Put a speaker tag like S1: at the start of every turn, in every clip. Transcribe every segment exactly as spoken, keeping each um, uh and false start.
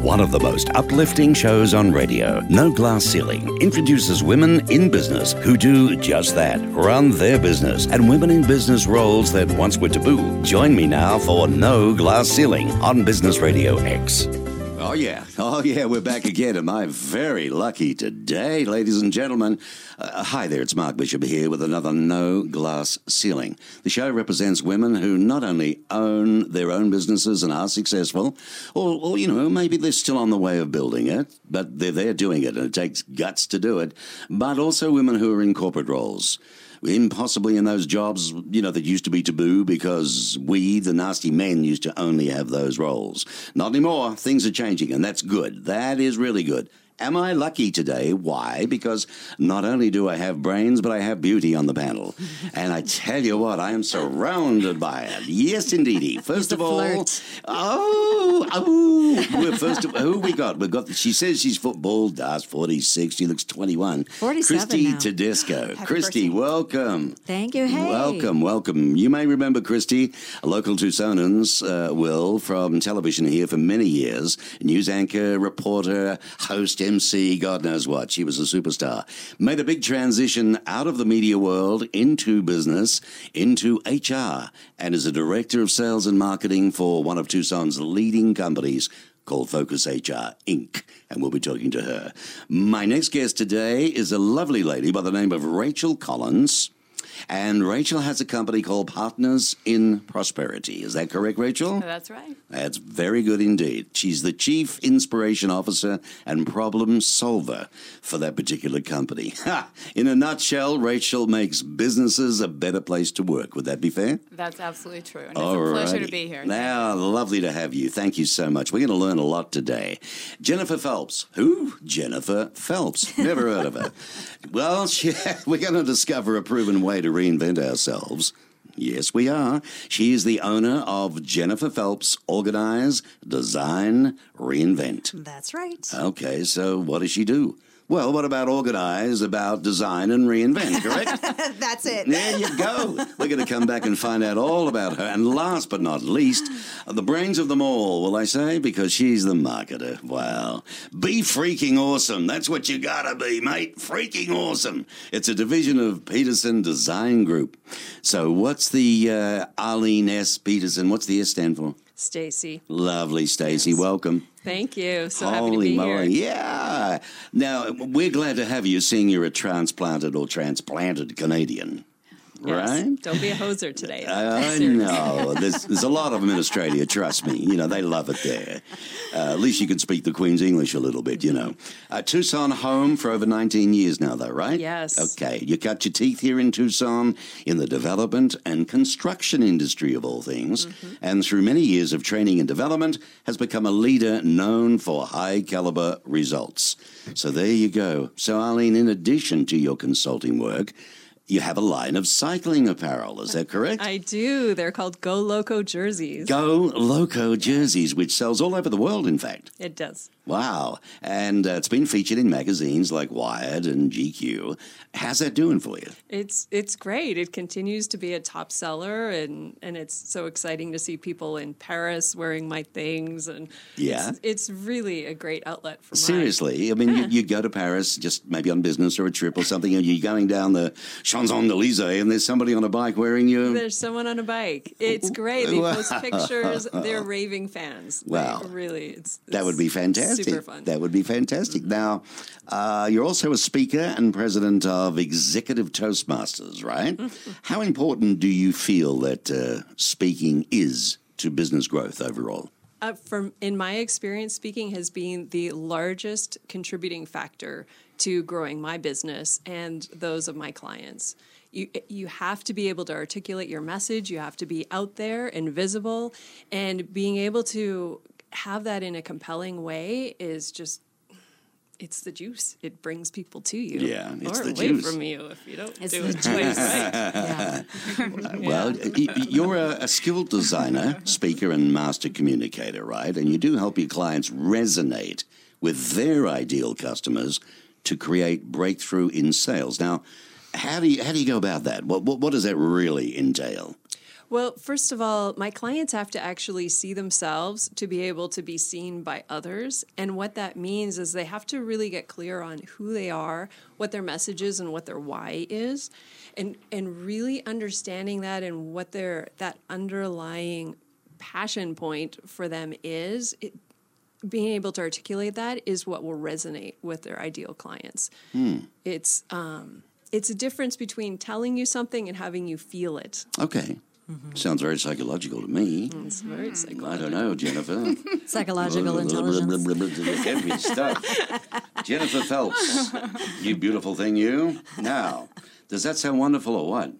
S1: One of the most uplifting shows on radio, No Glass Ceiling, introduces women in business who do just that, run their business, and women in business roles that once were taboo. Join me now for No Glass Ceiling on Business Radio X. Oh, yeah. Oh, yeah, we're back again. Am I very lucky today, ladies and gentlemen? Uh, hi there, it's Mark Bishop here with another No Glass Ceiling. The show represents women who not only own their own businesses and are successful, or, or, you know, maybe they're still on the way of building it, but they're there doing it, and it takes guts to do it, but also women who are in corporate roles. Impossibly in those jobs, you know, that used to be taboo because we, the nasty men, used to only have those roles. Not anymore. Things are changing, and that's good. That is really good. Am I lucky today? Why? Because not only do I have brains, but I have beauty on the panel. And I tell you what, I am surrounded by it. Yes, indeedy. First of all, flirt. oh, oh, we're first of, who we got? We've got. She says she's football. Das forty-six. She looks twenty-one.
S2: forty-seven
S1: Christy
S2: now.
S1: Tedesco.
S2: Happy
S1: Christy,
S2: birthday.
S1: welcome.
S2: Thank you. Hey.
S1: Welcome, welcome. You may remember Christy, a local Tucsonans, uh, will, from television here for many years. News anchor, reporter, host, M C, God knows what. She was a superstar. Made a big transition out of the media world into business, into H R, and is a director of sales and marketing for one of Tucson's leading companies called Focus H R, Incorporated. And we'll be talking to her. My next guest today is a lovely lady by the name of Rachel Collins. And Rachel has a company called Partners in Prosperity. Is that correct, Rachel?
S3: That's right.
S1: That's very good indeed. She's the Chief Inspiration Officer and Problem Solver for that particular company. Ha! In a nutshell, Rachel makes businesses a better place to work. Would that be fair?
S3: That's absolutely true. And it's
S1: All
S3: a pleasure
S1: righty.
S3: to be here.
S1: Now, lovely to have you. Thank you so much. We're going to learn a lot today. Jennifer Phelps. Who? Jennifer Phelps. Never heard of her. Well, she, we're going to discover a proven way to reinvent ourselves. Yes, we are. She is the owner of Jennifer Phelps Organize, Design, Reinvent.
S2: That's right.
S1: Okay, so what does she do? Well, what about organize, about design and reinvent, correct?
S2: That's it.
S1: There you go. We're going to come back and find out all about her. And last but not least, the brains of them all, will I say? Because she's the marketer. Wow. Be freaking awesome. That's what you got to be, mate. Freaking awesome. It's a division of Peterson Design Group. So what's the uh, Arlene S. Peterson? What's the S stand for?
S3: Stacy.
S1: Lovely, Stacy.
S3: Yes.
S1: Welcome.
S3: Thank you. So
S1: Holy
S3: happy to be
S1: moly.
S3: here.
S1: Yeah. Now, we're glad to have you, seeing you're a transplanted or transplanted Canadian.
S3: Yes.
S1: Right?
S3: Don't be a hoser today.
S1: I know. There's, there's a lot of them in Australia, trust me. You know, they love it there. Uh, at least you can speak the Queen's English a little bit, you know. Uh, Tucson home for over nineteen years now, though, right?
S3: Yes.
S1: Okay. You cut your teeth here in Tucson in the development and construction industry, of all things, mm-hmm. and through many years of training and development has become a leader known for high-caliber results. So there you go. So, Arlene, in addition to your consulting work, you have a line of cycling apparel, is that correct?
S3: I do. They're called Go Loco jerseys.
S1: Go Loco jerseys, which sells all over the world, in fact.
S3: It does.
S1: Wow. And uh, it's been featured in magazines like Wired and G Q. How's that doing for you?
S3: It's it's great. It continues to be a top seller, and, and it's so exciting to see people in Paris wearing my things. And
S1: Yeah.
S3: It's, it's really a great outlet for mine.
S1: Seriously. I mean, you, you go to Paris just maybe on business or a trip or something, and you're going down the Champs-Élysées, and there's somebody on a bike wearing your...
S3: There's someone on a bike. It's great. They post pictures. They're raving fans.
S1: Wow.
S3: They really, it's, it's
S1: That would be fantastic.
S3: super fun.
S1: That would be fantastic. Now, uh, you're also a speaker and president of Executive Toastmasters, right? How important do you feel that uh, speaking is to business growth overall?
S3: Uh, from in my experience, speaking has been the largest contributing factor to growing my business and those of my clients. You you have to be able to articulate your message. You have to be out there and visible, and being able to have that in a compelling way is just, it's the juice. It brings people to you.
S1: Yeah, it's
S3: or
S1: the
S3: away
S1: juice.
S3: from you if you don't
S2: It's
S3: do
S2: the
S3: it
S2: juice.
S3: quite right.
S2: Yeah.
S1: Well, y- you're a, a skilled designer, speaker, and master communicator, right? And you do help your clients resonate with their ideal customers to create breakthrough in sales. Now, how do you how do you go about that? What what, what does that really entail?
S3: Well, first of all, my clients have to actually see themselves to be able to be seen by others. And what that means is they have to really get clear on who they are, what their message is, and what their why is. And and really understanding that and what their that underlying passion point for them is, it, being able to articulate that is what will resonate with their ideal clients. Hmm. It's um, it's a difference between telling you something and having you feel it.
S1: Okay. Mm-hmm. Sounds very psychological to me.
S3: It's very psychological.
S1: I don't know, Jennifer.
S4: Psychological intelligence.
S1: Heavy stuff. Jennifer Phelps, you beautiful thing, you. Now, does that sound wonderful or what?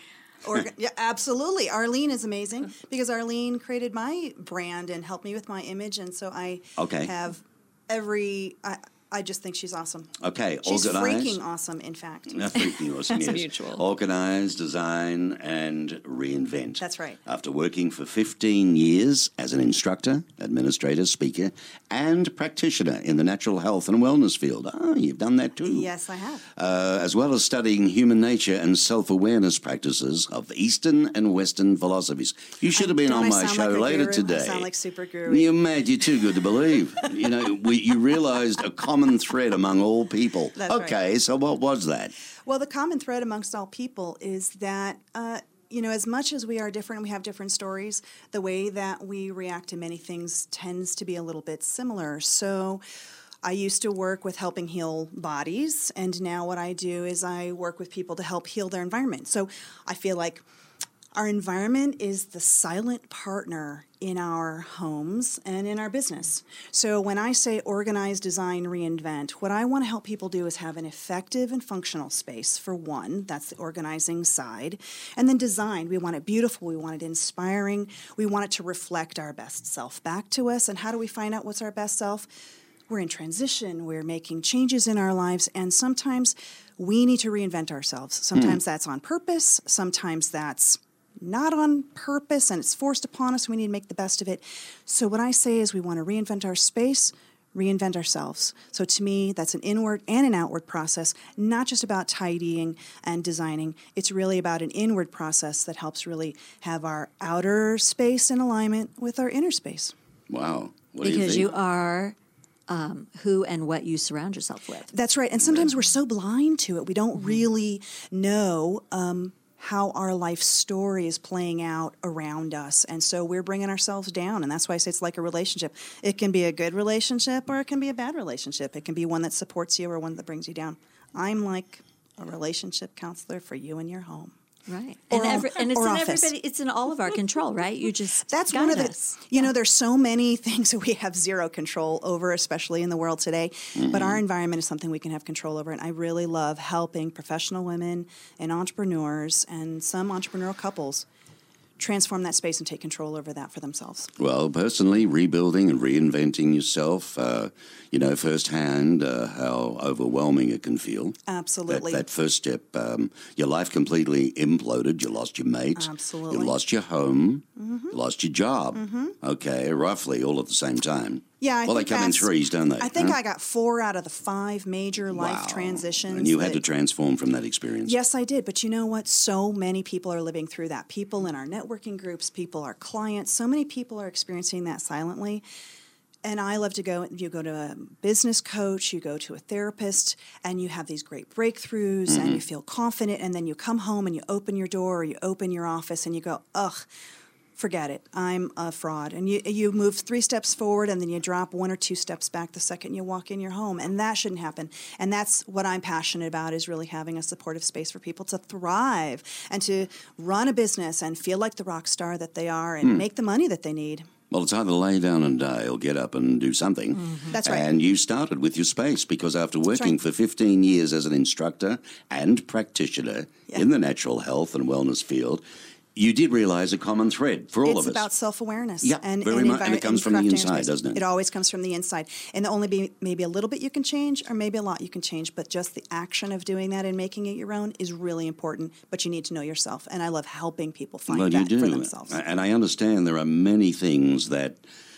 S2: Or, yeah, absolutely. Arlene is amazing because Arlene created my brand and helped me with my image, and so I
S1: okay.
S2: have every. I, I just think she's awesome.
S1: Okay,
S2: she's
S1: organized.
S2: freaking awesome. In fact,
S1: Not freaking awesome.
S3: That's
S1: yes.
S3: mutual.
S1: Organize, design, and reinvent.
S2: That's right.
S1: After working for fifteen years as an instructor, administrator, speaker, and practitioner in the natural health and wellness field. Ah, you've done that too.
S2: Yes, I have.
S1: Uh, as well as studying human nature and self-awareness practices of Eastern and Western philosophies. You should have been
S2: Don't
S1: on
S2: I
S1: my
S2: sound
S1: show
S2: like a
S1: later
S2: guru?
S1: today.
S2: I sound like super guru.
S1: You made you too good to believe. You know, we, you realised a common thread among all people.
S2: That's
S1: okay,
S2: right.
S1: so what was that?
S2: Well, the common thread amongst all people is that, uh, you know, as much as we are different, we have different stories, the way that we react to many things tends to be a little bit similar. So I used to work with helping heal bodies, and now what I do is I work with people to help heal their environment. So I feel like our environment is the silent partner in our homes and in our business. So when I say organize, design, reinvent, what I want to help people do is have an effective and functional space, for one. That's the organizing side. And then design. We want it beautiful. We want it inspiring. We want it to reflect our best self back to us. And how do we find out what's our best self? We're in transition. We're making changes in our lives. And sometimes we need to reinvent ourselves. Sometimes mm. that's on purpose. Sometimes that's not on purpose, and it's forced upon us. We need to make the best of it. So what I say is we want to reinvent our space, reinvent ourselves. So to me, that's an inward and an outward process, not just about tidying and designing. It's really about an inward process that helps really have our outer space in alignment with our inner space.
S1: Wow. What do you
S4: Because
S1: think?
S4: you are um, who and what you surround yourself with.
S2: That's right. And sometimes we're so blind to it. We don't mm-hmm. really know um, how our life story is playing out around us. And so we're bringing ourselves down. And that's why I say it's like a relationship. It can be a good relationship or it can be a bad relationship. It can be one that supports you or one that brings you down. I'm like a relationship counselor for you and your home.
S4: Right.
S2: Or,
S4: and every, and it's in
S2: office.
S4: everybody, it's in all of our control, right? You just
S2: That's
S4: guide
S2: one of the,
S4: us.
S2: you know, there's so many things that we have zero control over, especially in the world today. Mm-hmm. But our environment is something we can have control over. And I really love helping professional women and entrepreneurs and some entrepreneurial couples transform that space and take control over that for themselves.
S1: Well, personally, rebuilding and reinventing yourself, uh, you know, firsthand uh, how overwhelming it can feel.
S2: Absolutely.
S1: That, that first step, um, your life completely imploded. You lost your mate.
S2: Absolutely.
S1: You lost your home.
S2: Mm-hmm.
S1: You lost your job.
S2: Mm-hmm.
S1: Okay, roughly all at the same time.
S2: Yeah, I
S1: well, they
S2: think
S1: come in
S2: that's-
S1: threes, don't they?
S2: I think
S1: huh?
S2: I got four out of the five major life
S1: Wow.
S2: transitions.
S1: And you had
S2: that-
S1: to transform from that experience.
S2: Yes, I did. But you know what? So many people are living through that. People in our networking groups, people, our clients, so many people are experiencing that silently. And I love to go, you go to a business coach, you go to a therapist, and you have these great breakthroughs,
S1: Mm-hmm.
S2: and you feel confident, and then you come home and you open your door or you open your office and you go, ugh, forget it, I'm a fraud. And you you move three steps forward and then you drop one or two steps back the second you walk in your home. And that shouldn't happen. And that's what I'm passionate about, is really having a supportive space for people to thrive and to run a business and feel like the rock star that they are and
S1: Hmm.
S2: make the money that they need.
S1: Well, it's either lay down and die or get up and do something.
S2: Mm-hmm. That's right.
S1: And you started with your space because after working
S2: right.
S1: for fifteen years as an instructor and practitioner
S2: Yeah.
S1: in the natural health and wellness field, you did realize a common thread for all
S2: It's
S1: of us.
S2: about self-awareness.
S1: Yeah,
S2: and,
S1: very
S2: and
S1: much, and it
S2: environment-
S1: comes from the
S2: crafting your
S1: inside,
S2: space.
S1: doesn't it?
S2: It always comes from the inside. And the only be maybe a little bit you can change or maybe a lot you can change, but just the action of doing that and making it your own is really important, but you need to know yourself. And I love helping people find
S1: well, you
S2: that
S1: do.
S2: for themselves.
S1: And I understand there are many things that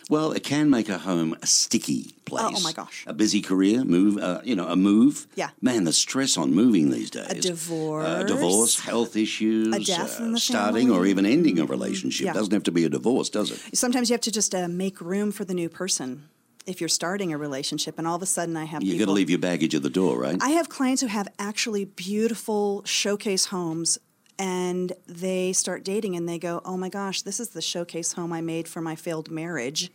S1: Well, it can make a home a sticky place.
S2: Oh, oh my gosh.
S1: A busy career, move, uh, you know, a move.
S2: Yeah.
S1: Man, the stress on moving these days.
S2: A divorce.
S1: Uh, divorce, health issues.
S2: A death in the
S1: starting
S2: family.
S1: or even ending a relationship.
S2: Yeah.
S1: Doesn't have to be a divorce, does it?
S2: Sometimes you have to just uh, make room for the new person if you're starting a relationship, and all of a sudden I have
S1: You've
S2: people...
S1: got to leave your baggage at the door, right?
S2: I have clients who have actually beautiful showcase homes, and they start dating and they go, oh my gosh, this is the showcase home I made for my failed marriage.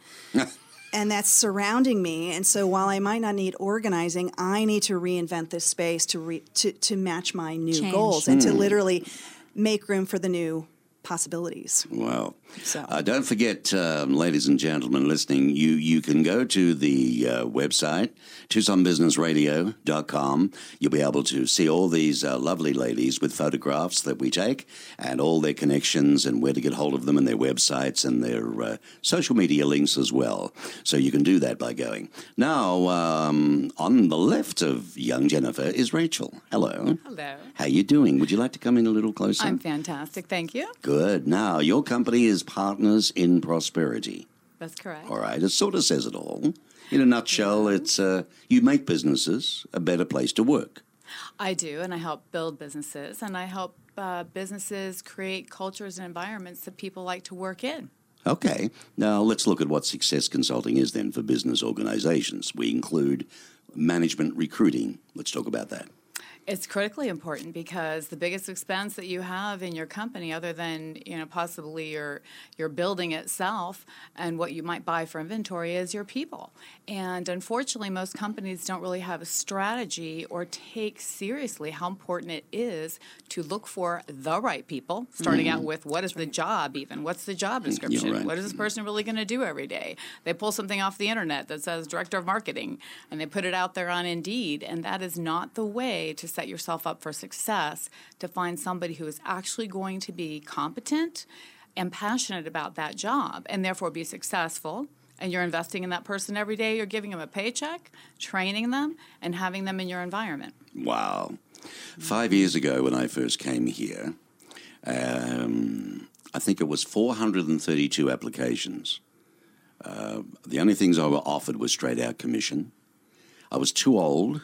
S2: And that's surrounding me. And so while I might not need organizing, I need to reinvent this space to re- to, to match my new
S4: Change.
S2: goals and to literally make room for the new possibilities.
S1: Wow.
S2: So.
S1: Uh, don't forget, um, ladies and gentlemen listening, you, you can go to the uh, website, Tucson Business Radio dot com. You'll be able to see all these uh, lovely ladies with photographs that we take and all their connections and where to get hold of them and their websites and their uh, social media links as well. So you can do that by going. Now, um, on the left of young Jennifer is Rachel. Hello.
S5: Hello.
S1: How you doing? Would you like to come in a little closer?
S5: I'm fantastic. Thank you.
S1: Good. Now, your company is Partners in Prosperity.
S5: That's correct.
S1: All right. It sort of says it all. In a nutshell,
S5: Yeah.
S1: it's uh, you make businesses a better place to work.
S5: I do, and I help build businesses, and I help uh, businesses create cultures and environments that people like to work in.
S1: Okay. Now, let's look at what success consulting is then for business organizations. We include management recruiting. Let's talk about that.
S5: It's critically important because the biggest expense that you have in your company, other than you know possibly your your building itself and what you might buy for inventory, is your people. And unfortunately, most companies don't really have a strategy or take seriously how important it is to look for the right people. Starting out with what is the job, even what's the job description?
S1: right.
S5: What is this person really going to do every day? They pull something off the internet that says director of marketing, and they put it out there on Indeed, and that is not the way to set yourself up for success, to find somebody who is actually going to be competent and passionate about that job and therefore be successful. And you're investing in that person every day. You're giving them a paycheck, training them, and having them in your environment.
S1: Wow. Five years ago when I first came here, um, I think it was four hundred thirty-two applications. Uh, the only things I were offered was straight out commission. I was too old,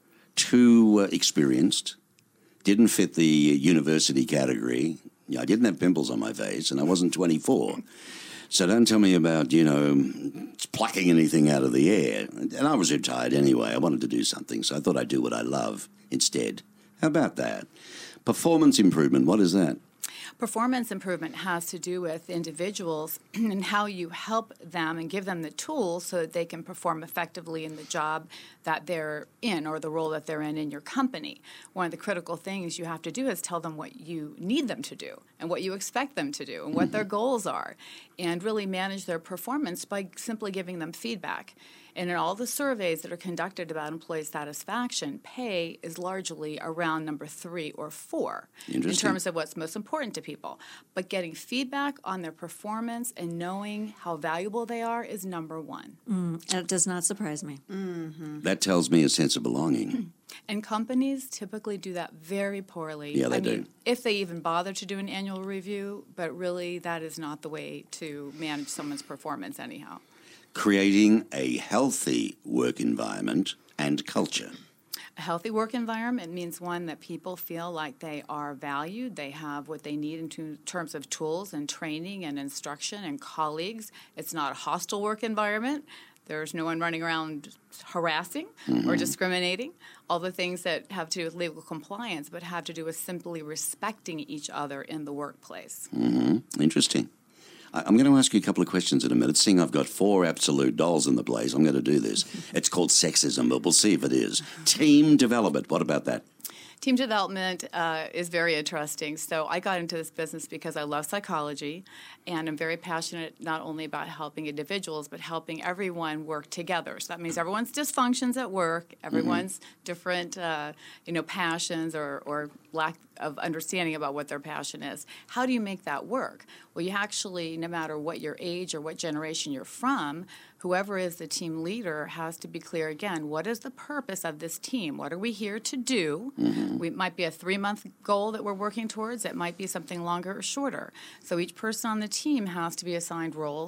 S1: too uh, experienced, didn't fit the university category. I didn't have pimples on my face, and I wasn't twenty-four. So don't tell me about, you know, plucking anything out of the air. And I was retired anyway. I wanted to do something, so I thought I'd do what I love instead. How about that? Performance improvement, what is that?
S5: Performance improvement has to do with individuals and how you help them and give them the tools so that they can perform effectively in the job that they're in or the role that they're in in your company. One of the critical things you have to do is tell them what you need them to do and what you expect them to do and what their goals are, and really manage their performance by simply giving them feedback. And in all the surveys that are conducted about employee satisfaction, pay is largely around number three or four in terms of what's most important to people. But getting feedback on their performance and knowing how valuable they are is number one.
S4: Mm, it does not surprise me.
S2: Mm-hmm.
S1: That tells me a sense of belonging.
S5: And companies typically do that very poorly.
S1: Yeah, they
S5: I mean,
S1: do.
S5: if they even bother to do an annual review, but really that is not the way to manage someone's performance anyhow.
S1: Creating a healthy work environment and culture.
S5: A healthy work environment means one that people feel like they are valued, they have what they need in t- terms of tools and training and instruction and colleagues. It's not a hostile work environment. There's no one running around harassing mm-hmm. or discriminating. All the things that have to do with legal compliance but have to do with simply respecting each other in the workplace.
S1: Mm-hmm. Interesting. I'm going to ask you a couple of questions in a minute. Seeing I've got four absolute dolls in the place, I'm going to do this. It's called sexism, but we'll see if it is. Team development, what about that?
S5: Team development uh, is very interesting. So I got into this business because I love psychology, and I'm very passionate not only about helping individuals, but helping everyone work together. So that means everyone's dysfunctions at work, everyone's mm-hmm. different, uh, you know, passions or, or lack of understanding about what their passion is. How do you make that work? Well, you actually, no matter what your age or what generation you're from, whoever is the team leader has to be clear again, what is the purpose of this team? What are we here to do? Mm-hmm. We might be a three-month goal that we're working towards. It might be something longer or shorter. So each person on the team has to be assigned roles that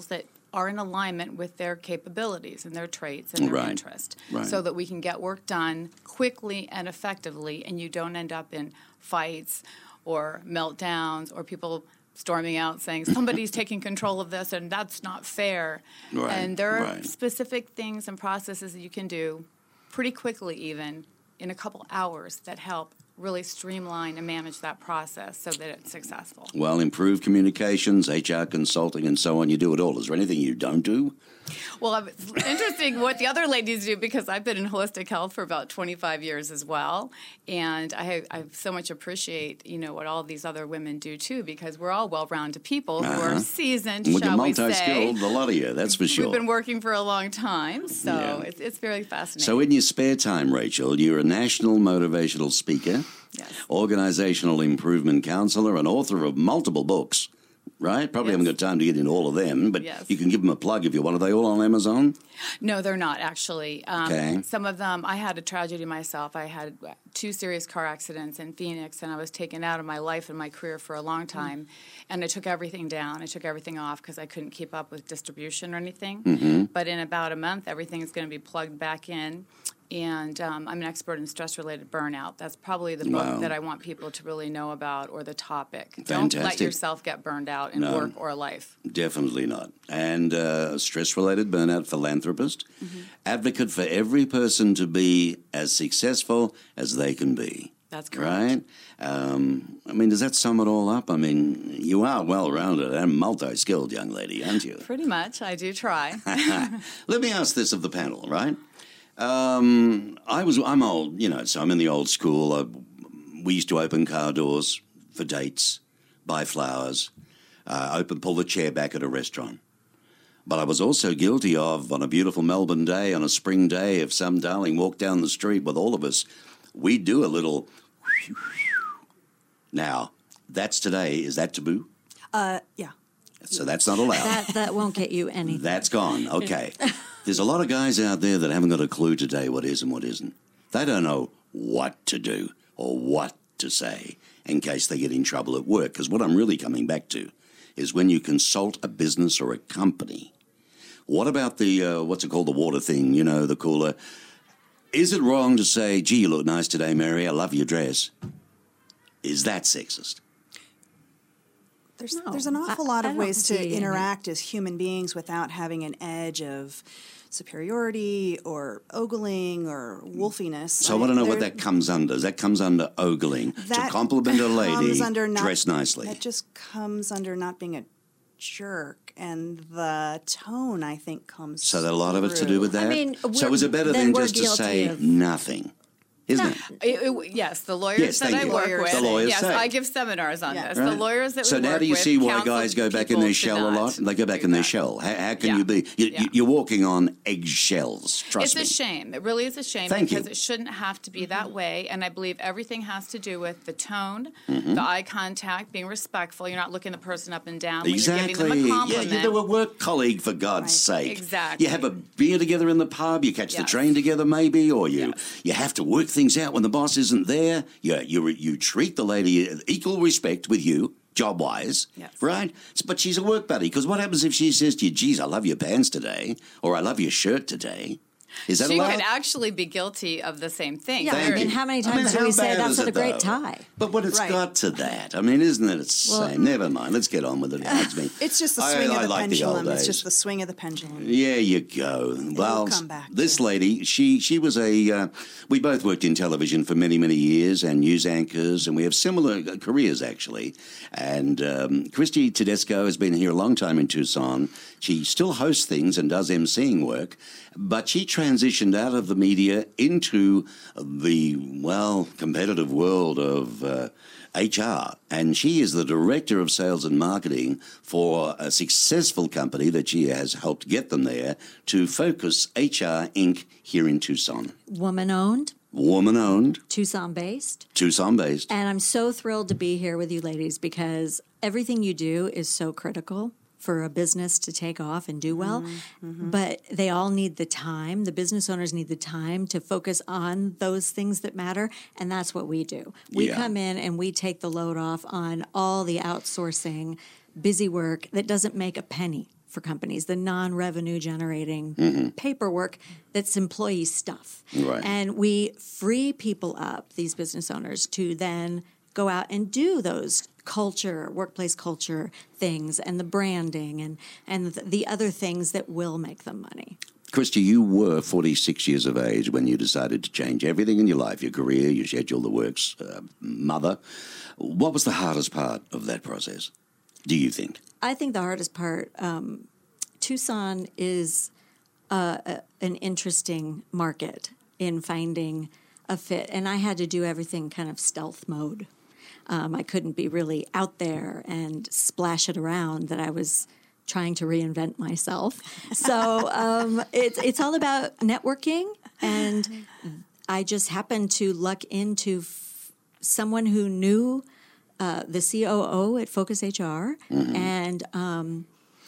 S5: are in alignment with their capabilities and their traits and their
S1: Right.
S5: interest,
S1: Right.
S5: so that we can get work done quickly and effectively, and you don't end up in fights or meltdowns or people storming out saying somebody's taking control of this and that's not fair.
S1: Right,
S5: And there are
S1: right.
S5: specific things and processes that you can do pretty quickly, even in a couple hours, that help really streamline and manage that process so that it's successful.
S1: Well, improved communications, H R consulting, and so on. You do it all. Is there anything you don't do?
S5: Well, it's interesting what the other ladies do, because I've been in holistic health for about twenty-five years as well, and I, I so much appreciate, you know, what all these other women do too, because we're all well-rounded people who
S1: Uh-huh.
S5: are seasoned,
S1: Well,
S5: shall
S1: you're
S5: we say.
S1: multi-skilled, a lot of you, that's for sure.
S5: We've been working for a long time, so
S1: Yeah.
S5: it's, it's very fascinating.
S1: So in your spare time, Rachel, you're a national motivational speaker,
S5: Yes.
S1: organizational improvement counselor, and author of multiple books, right? Probably
S5: Yes.
S1: haven't got time to get into all of them, but
S5: Yes.
S1: you can give them a plug if you want. Are they all on Amazon?
S5: No, they're not actually. Um,
S1: Okay.
S5: Some of them, I had a tragedy myself. I had two serious car accidents in Phoenix, and I was taken out of my life and my career for a long time. And I took everything down. I took everything off because I couldn't keep up with distribution or anything.
S1: Mm-hmm.
S5: But in about a month, everything is going to be plugged back in. And um, I'm an expert in stress-related burnout. That's probably the book
S1: Wow.
S5: that I want people to really know about, or the topic. Don't let
S1: Fantastic.
S5: yourself get burned out in
S1: No.
S5: work or life.
S1: Definitely not. And uh, stress-related burnout philanthropist,
S5: Mm-hmm.
S1: advocate for every person to be as successful as they can be.
S5: That's correct.
S1: Right? Um, I mean, does that sum it all up? I mean, you are well-rounded and multi-skilled, young lady, aren't you?
S5: Pretty much. I do try.
S1: Let me ask this of the panel, right? Um, I was, I'm old, you know, so I'm in the old school. I, we used to open car doors for dates, buy flowers, uh, open, pull the chair back at a restaurant. But I was also guilty of, on a beautiful Melbourne day, on a spring day, if some darling walked down the street with all of us, we'd do a little. Now, that's today. Is that taboo?
S2: Uh, yeah.
S1: So that's not allowed.
S4: That that won't get you anything.
S1: That's gone. Okay. There's a lot of guys out there that haven't got a clue today what is and what isn't. They don't know what to do or what to say in case they get in trouble at work. Because what I'm really coming back to is when you consult a business or a company. What about the, uh, what's it called, the water thing, you know, the cooler? Is it wrong to say, gee, you look nice today, Mary, I love your dress? Is that sexist?
S2: There's
S4: No,
S2: there's an awful
S4: I-
S2: lot
S4: I
S2: of
S4: don't
S2: ways
S4: see
S2: to
S4: any-
S2: interact as human beings without having an edge of superiority or ogling or wolfiness.
S1: So I want to know what
S2: There-
S1: that comes under. That comes under ogling. To
S2: that
S1: compliment a lady,
S2: comes under not-
S1: dress nicely.
S2: That just comes under not being a jerk, and the tone, I think, comes.
S1: So that a lot of it's to do
S2: through.
S1: with that?
S4: I mean,
S1: so
S4: we're-
S1: is it better
S4: then
S1: than
S4: we're
S1: just to
S4: guilty
S1: say
S4: of-
S1: nothing? Isn't it?
S5: It- it- yes, the lawyers
S1: Yes,
S5: that
S1: thank
S5: I
S1: you.
S5: work
S2: Lawyers
S5: with.
S2: The
S1: lawyers
S5: yes,
S1: say.
S5: I give seminars on
S2: Yeah.
S5: this. The
S1: Right.
S5: lawyers that
S1: So
S5: we
S1: now
S5: work
S1: do you
S5: with
S1: see why
S5: counsel
S1: guys go back in
S5: people
S1: their
S5: to
S1: shell a
S5: not
S1: lot? They go back
S5: do
S1: in their
S5: that.
S1: shell. How, how can
S5: Yeah.
S1: you be? You,
S5: Yeah.
S1: You're walking on eggshells. Trust
S5: It's
S1: me.
S5: a shame. It really is a shame
S1: Thank
S5: because
S1: you.
S5: it shouldn't have to be that way. And I believe everything has to do with the tone,
S1: Mm-hmm.
S5: the eye contact, being respectful. You're not looking the person up and down when
S1: Exactly.
S5: you're giving them a
S1: Yeah,
S5: compliment.
S1: you're a work colleague, for God's
S2: Right.
S1: sake.
S5: Exactly.
S1: You have a beer together in the pub, you catch the
S5: Yes.
S1: train together maybe, or you,
S5: Yes.
S1: you have to work things out when the boss isn't there. You, you, you treat the lady equal respect with you, job-wise,
S5: Yes.
S1: right? But she's a work buddy, because what happens if she says to you, geez, I love your pants today, or I love your shirt today? Is that
S5: she
S1: allowed?
S5: could actually be guilty of the same thing.
S4: Yeah,
S1: Thank
S4: I mean,
S1: you.
S4: how many
S1: I mean,
S4: times do
S1: how
S4: we say
S1: bad
S4: that's
S1: is
S4: with a
S1: it,
S4: great
S1: though?
S4: tie?
S1: But when it's
S2: Right.
S1: got to that, I mean, isn't it? It's the
S4: Well,
S1: same. Never mind. Let's get on with it. It's, me.
S2: It's just the
S1: I-
S2: swing
S1: I
S2: of the
S1: like the old
S2: pendulum. It's
S1: days.
S2: just the swing of the pendulum.
S1: Yeah, you go. Well,
S2: come back
S1: this
S2: to-
S1: lady, she she was a. Uh, we both worked in television for many many years and news anchors, and we have similar uh, careers actually. And um, Christy Tedesco has been here a long time in Tucson. She still hosts things and does emceeing work, but she transitioned out of the media into the well competitive world of. Uh, H R, and she is the director of sales and marketing for a successful company that she has helped get them there to Focus H R Incorporated here in Tucson.
S4: Woman owned,
S1: Woman owned,
S4: Tucson based.
S1: Tucson based.
S4: And I'm so thrilled to be here with you ladies because everything you do is so critical for a business to take off and do well.
S2: Mm-hmm.
S4: But they all need the time. The business owners need the time to focus on those things that matter. And that's what we do. We
S1: Yeah.
S4: come in and we take the load off on all the outsourcing, busy work that doesn't make a penny for companies, the non-revenue generating
S1: Mm-hmm.
S4: paperwork that's employee stuff.
S1: Right.
S4: And we free people up, these business owners, to then go out and do those culture, workplace culture things and the branding and, and the other things that will make them money.
S1: Christy, you were forty-six years of age when you decided to change everything in your life, your career, your schedule, the works, uh, mother. What was the hardest part of that process, do you think?
S4: I think the hardest part, um, Tucson is uh, a, an interesting market in finding a fit, and I had to do everything kind of stealth mode. Um, I couldn't be really out there and splash it around that I was trying to reinvent myself. So um, it's it's all about networking, and I just happened to luck into f- someone who knew uh, the C O O at Focus H R,
S1: Mm-hmm.
S4: and um,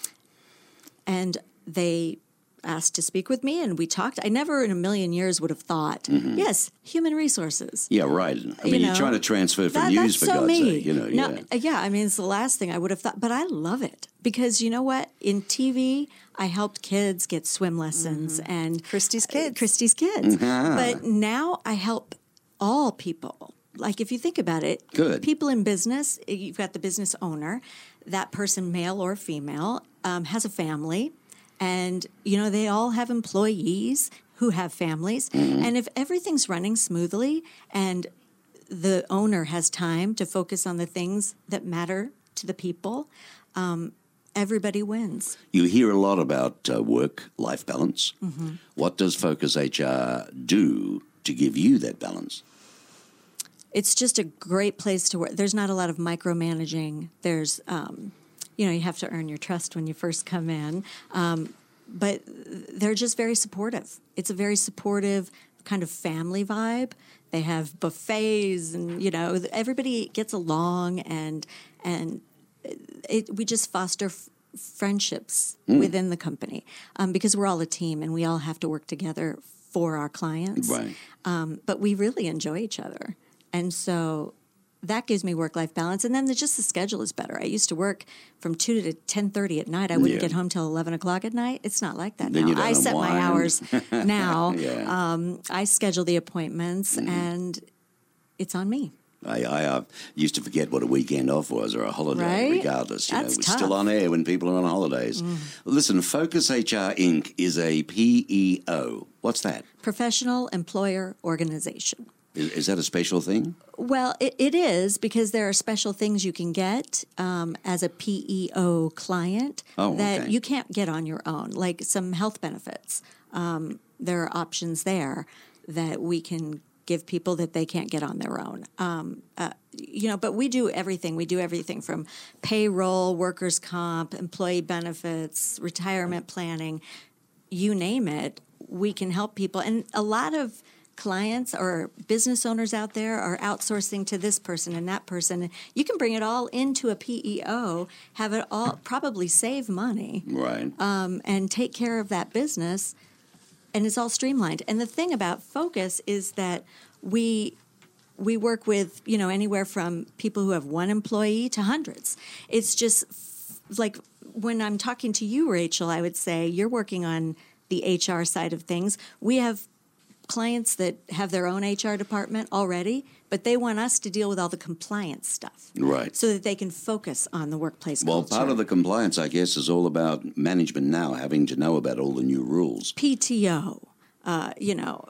S4: and they asked to speak with me, and we talked. I never in a million years would have thought,
S1: Mm-hmm.
S4: yes, human resources.
S1: Yeah, right. I mean,
S4: You
S1: you are
S4: know,
S1: trying to transfer from
S4: That-
S1: news,
S4: that's
S1: for
S4: so
S1: God's
S4: me.
S1: sake. You know,
S4: No,
S1: yeah.
S4: uh, yeah, I mean, it's the last thing I would have thought, but I love it because you know what? In T V, I helped kids get swim lessons and
S2: Christy's
S4: uh,
S2: kids.
S4: Christy's kids.
S1: Mm-hmm.
S4: But now I help all people. Like if you think about it,
S1: Good.
S4: people in business, you've got the business owner, that person, male or female, um, has a family. And, you know, they all have employees who have families.
S1: Mm-hmm.
S4: And if everything's running smoothly and the owner has time to focus on the things that matter to the people, um, everybody wins.
S1: You hear a lot about uh, work-life balance.
S4: Mm-hmm.
S1: What does Focus H R do to give you that balance?
S4: It's just a great place to work. There's not a lot of micromanaging. There's, um, you know, you have to earn your trust when you first come in. Um, but they're just very supportive. It's a very supportive kind of family vibe. They have buffets and, you know, everybody gets along and, and it, we just foster f- friendships within the company um, because we're all a team and we all have to work together for our clients.
S1: Right.
S4: Um, but we really enjoy each other. And so that gives me work-life balance. And then the, just the schedule is better. I used to work from two to ten thirty at night. I wouldn't
S1: Yeah.
S4: get home till eleven o'clock at night. It's not like that
S1: Then
S4: now.
S1: you don't
S4: I set my
S1: unwind.
S4: hours now.
S1: Yeah.
S4: um, I schedule the appointments,
S1: Mm-hmm.
S4: and it's on me.
S1: I, I uh, used to forget what a weekend off was or a holiday,
S4: Right?
S1: regardless. You
S4: That's
S1: know, we're
S4: tough.
S1: still on air when people are on holidays. Listen, Focus H R Incorporated is a P E O. What's that?
S4: Professional Employer Organization.
S1: Is, is that a special thing?
S4: Well, it, it is because there are special things you can get um, as a P E O client
S1: Oh,
S4: that
S1: okay.
S4: you can't get on your own, like some health benefits. Um, there are options there that we can give people that they can't get on their own. Um, uh, you know, but we do everything. We do everything from payroll, workers' comp, employee benefits, retirement planning, you name it. We can help people. And a lot of clients or business owners out there are outsourcing to this person and that person. You can bring it all into a P E O, have it all probably save money,
S1: Right.
S4: um, and take care of that business, and it's all streamlined. And the thing about Focus is that we we work with, you know, anywhere from people who have one employee to hundreds. It's just f- like when I'm talking to you, Rachel, I would say you're working on the H R side of things. We have clients that have their own H R department already, but they want us to deal with all the compliance stuff.
S1: Right.
S4: So that they can focus on the workplace
S1: Well,
S4: culture.
S1: part of the compliance, I guess, is all about management now having to know about all the new rules.
S4: P T O, uh, you know,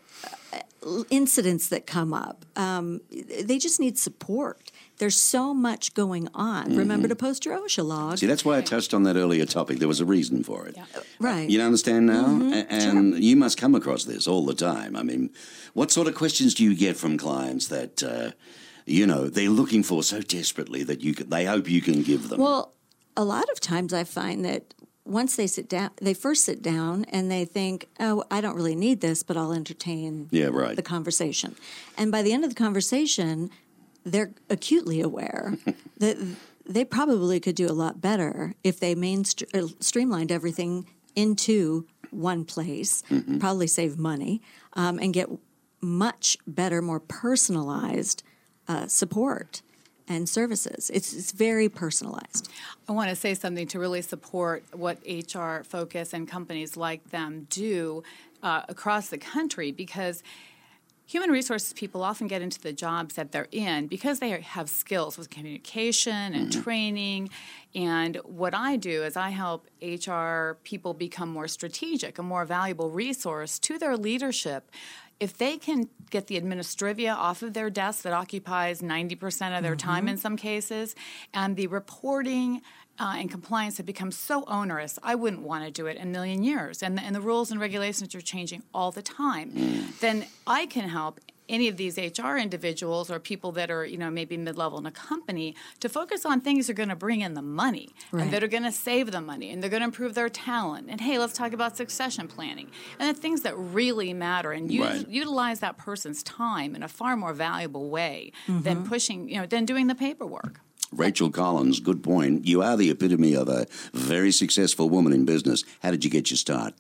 S4: uh, incidents that come up. Um, they just need support. There's so much going on. Remember to post your OSHA log.
S1: See, that's why I touched on that earlier topic. There was a reason for it.
S5: Yeah.
S4: Right.
S1: You understand now? A- And you must come across this all the time. I mean, what sort of questions do you get from clients that, uh, you know, they're looking for so desperately that you can, they hope you can give them?
S4: Well, a lot of times I find that once they sit down, they first sit down and they think, oh, I don't really need this, but I'll entertain
S1: Yeah, right.
S4: the conversation. And by the end of the conversation, they're acutely aware that they probably could do a lot better if they main uh, streamlined everything into one place,
S1: Mm-hmm.
S4: probably save money, um, and get much better, more personalized uh, support. and services. It's, it's very personalized.
S5: I want to say something to really support what H R Focus and companies like them do uh, across the country, because human resources people often get into the jobs that they're in because they have skills with communication and mm-hmm. training. And what I do is I help H R people become more strategic, a more valuable resource to their leadership. If they can get the administrivia off of their desk that occupies ninety percent of their mm-hmm. time in some cases, and the reporting uh, and compliance have become so onerous, I wouldn't want to do it in a million years. And the, and the rules and regulations are changing all the time. Mm. Then I can help any of these H R individuals or people that are, you know, maybe mid-level in a company to focus on things that are going to bring in the money right. and that are going to save the money and they're going to improve their talent. And, hey, let's talk about succession planning and the things that really matter and use,
S1: right.
S5: utilize that person's time in a far more valuable way
S4: mm-hmm.
S5: than pushing, you know, than doing the paperwork.
S1: Rachel Collins, good point. You are the epitome of a very successful woman in business. How did you get your start?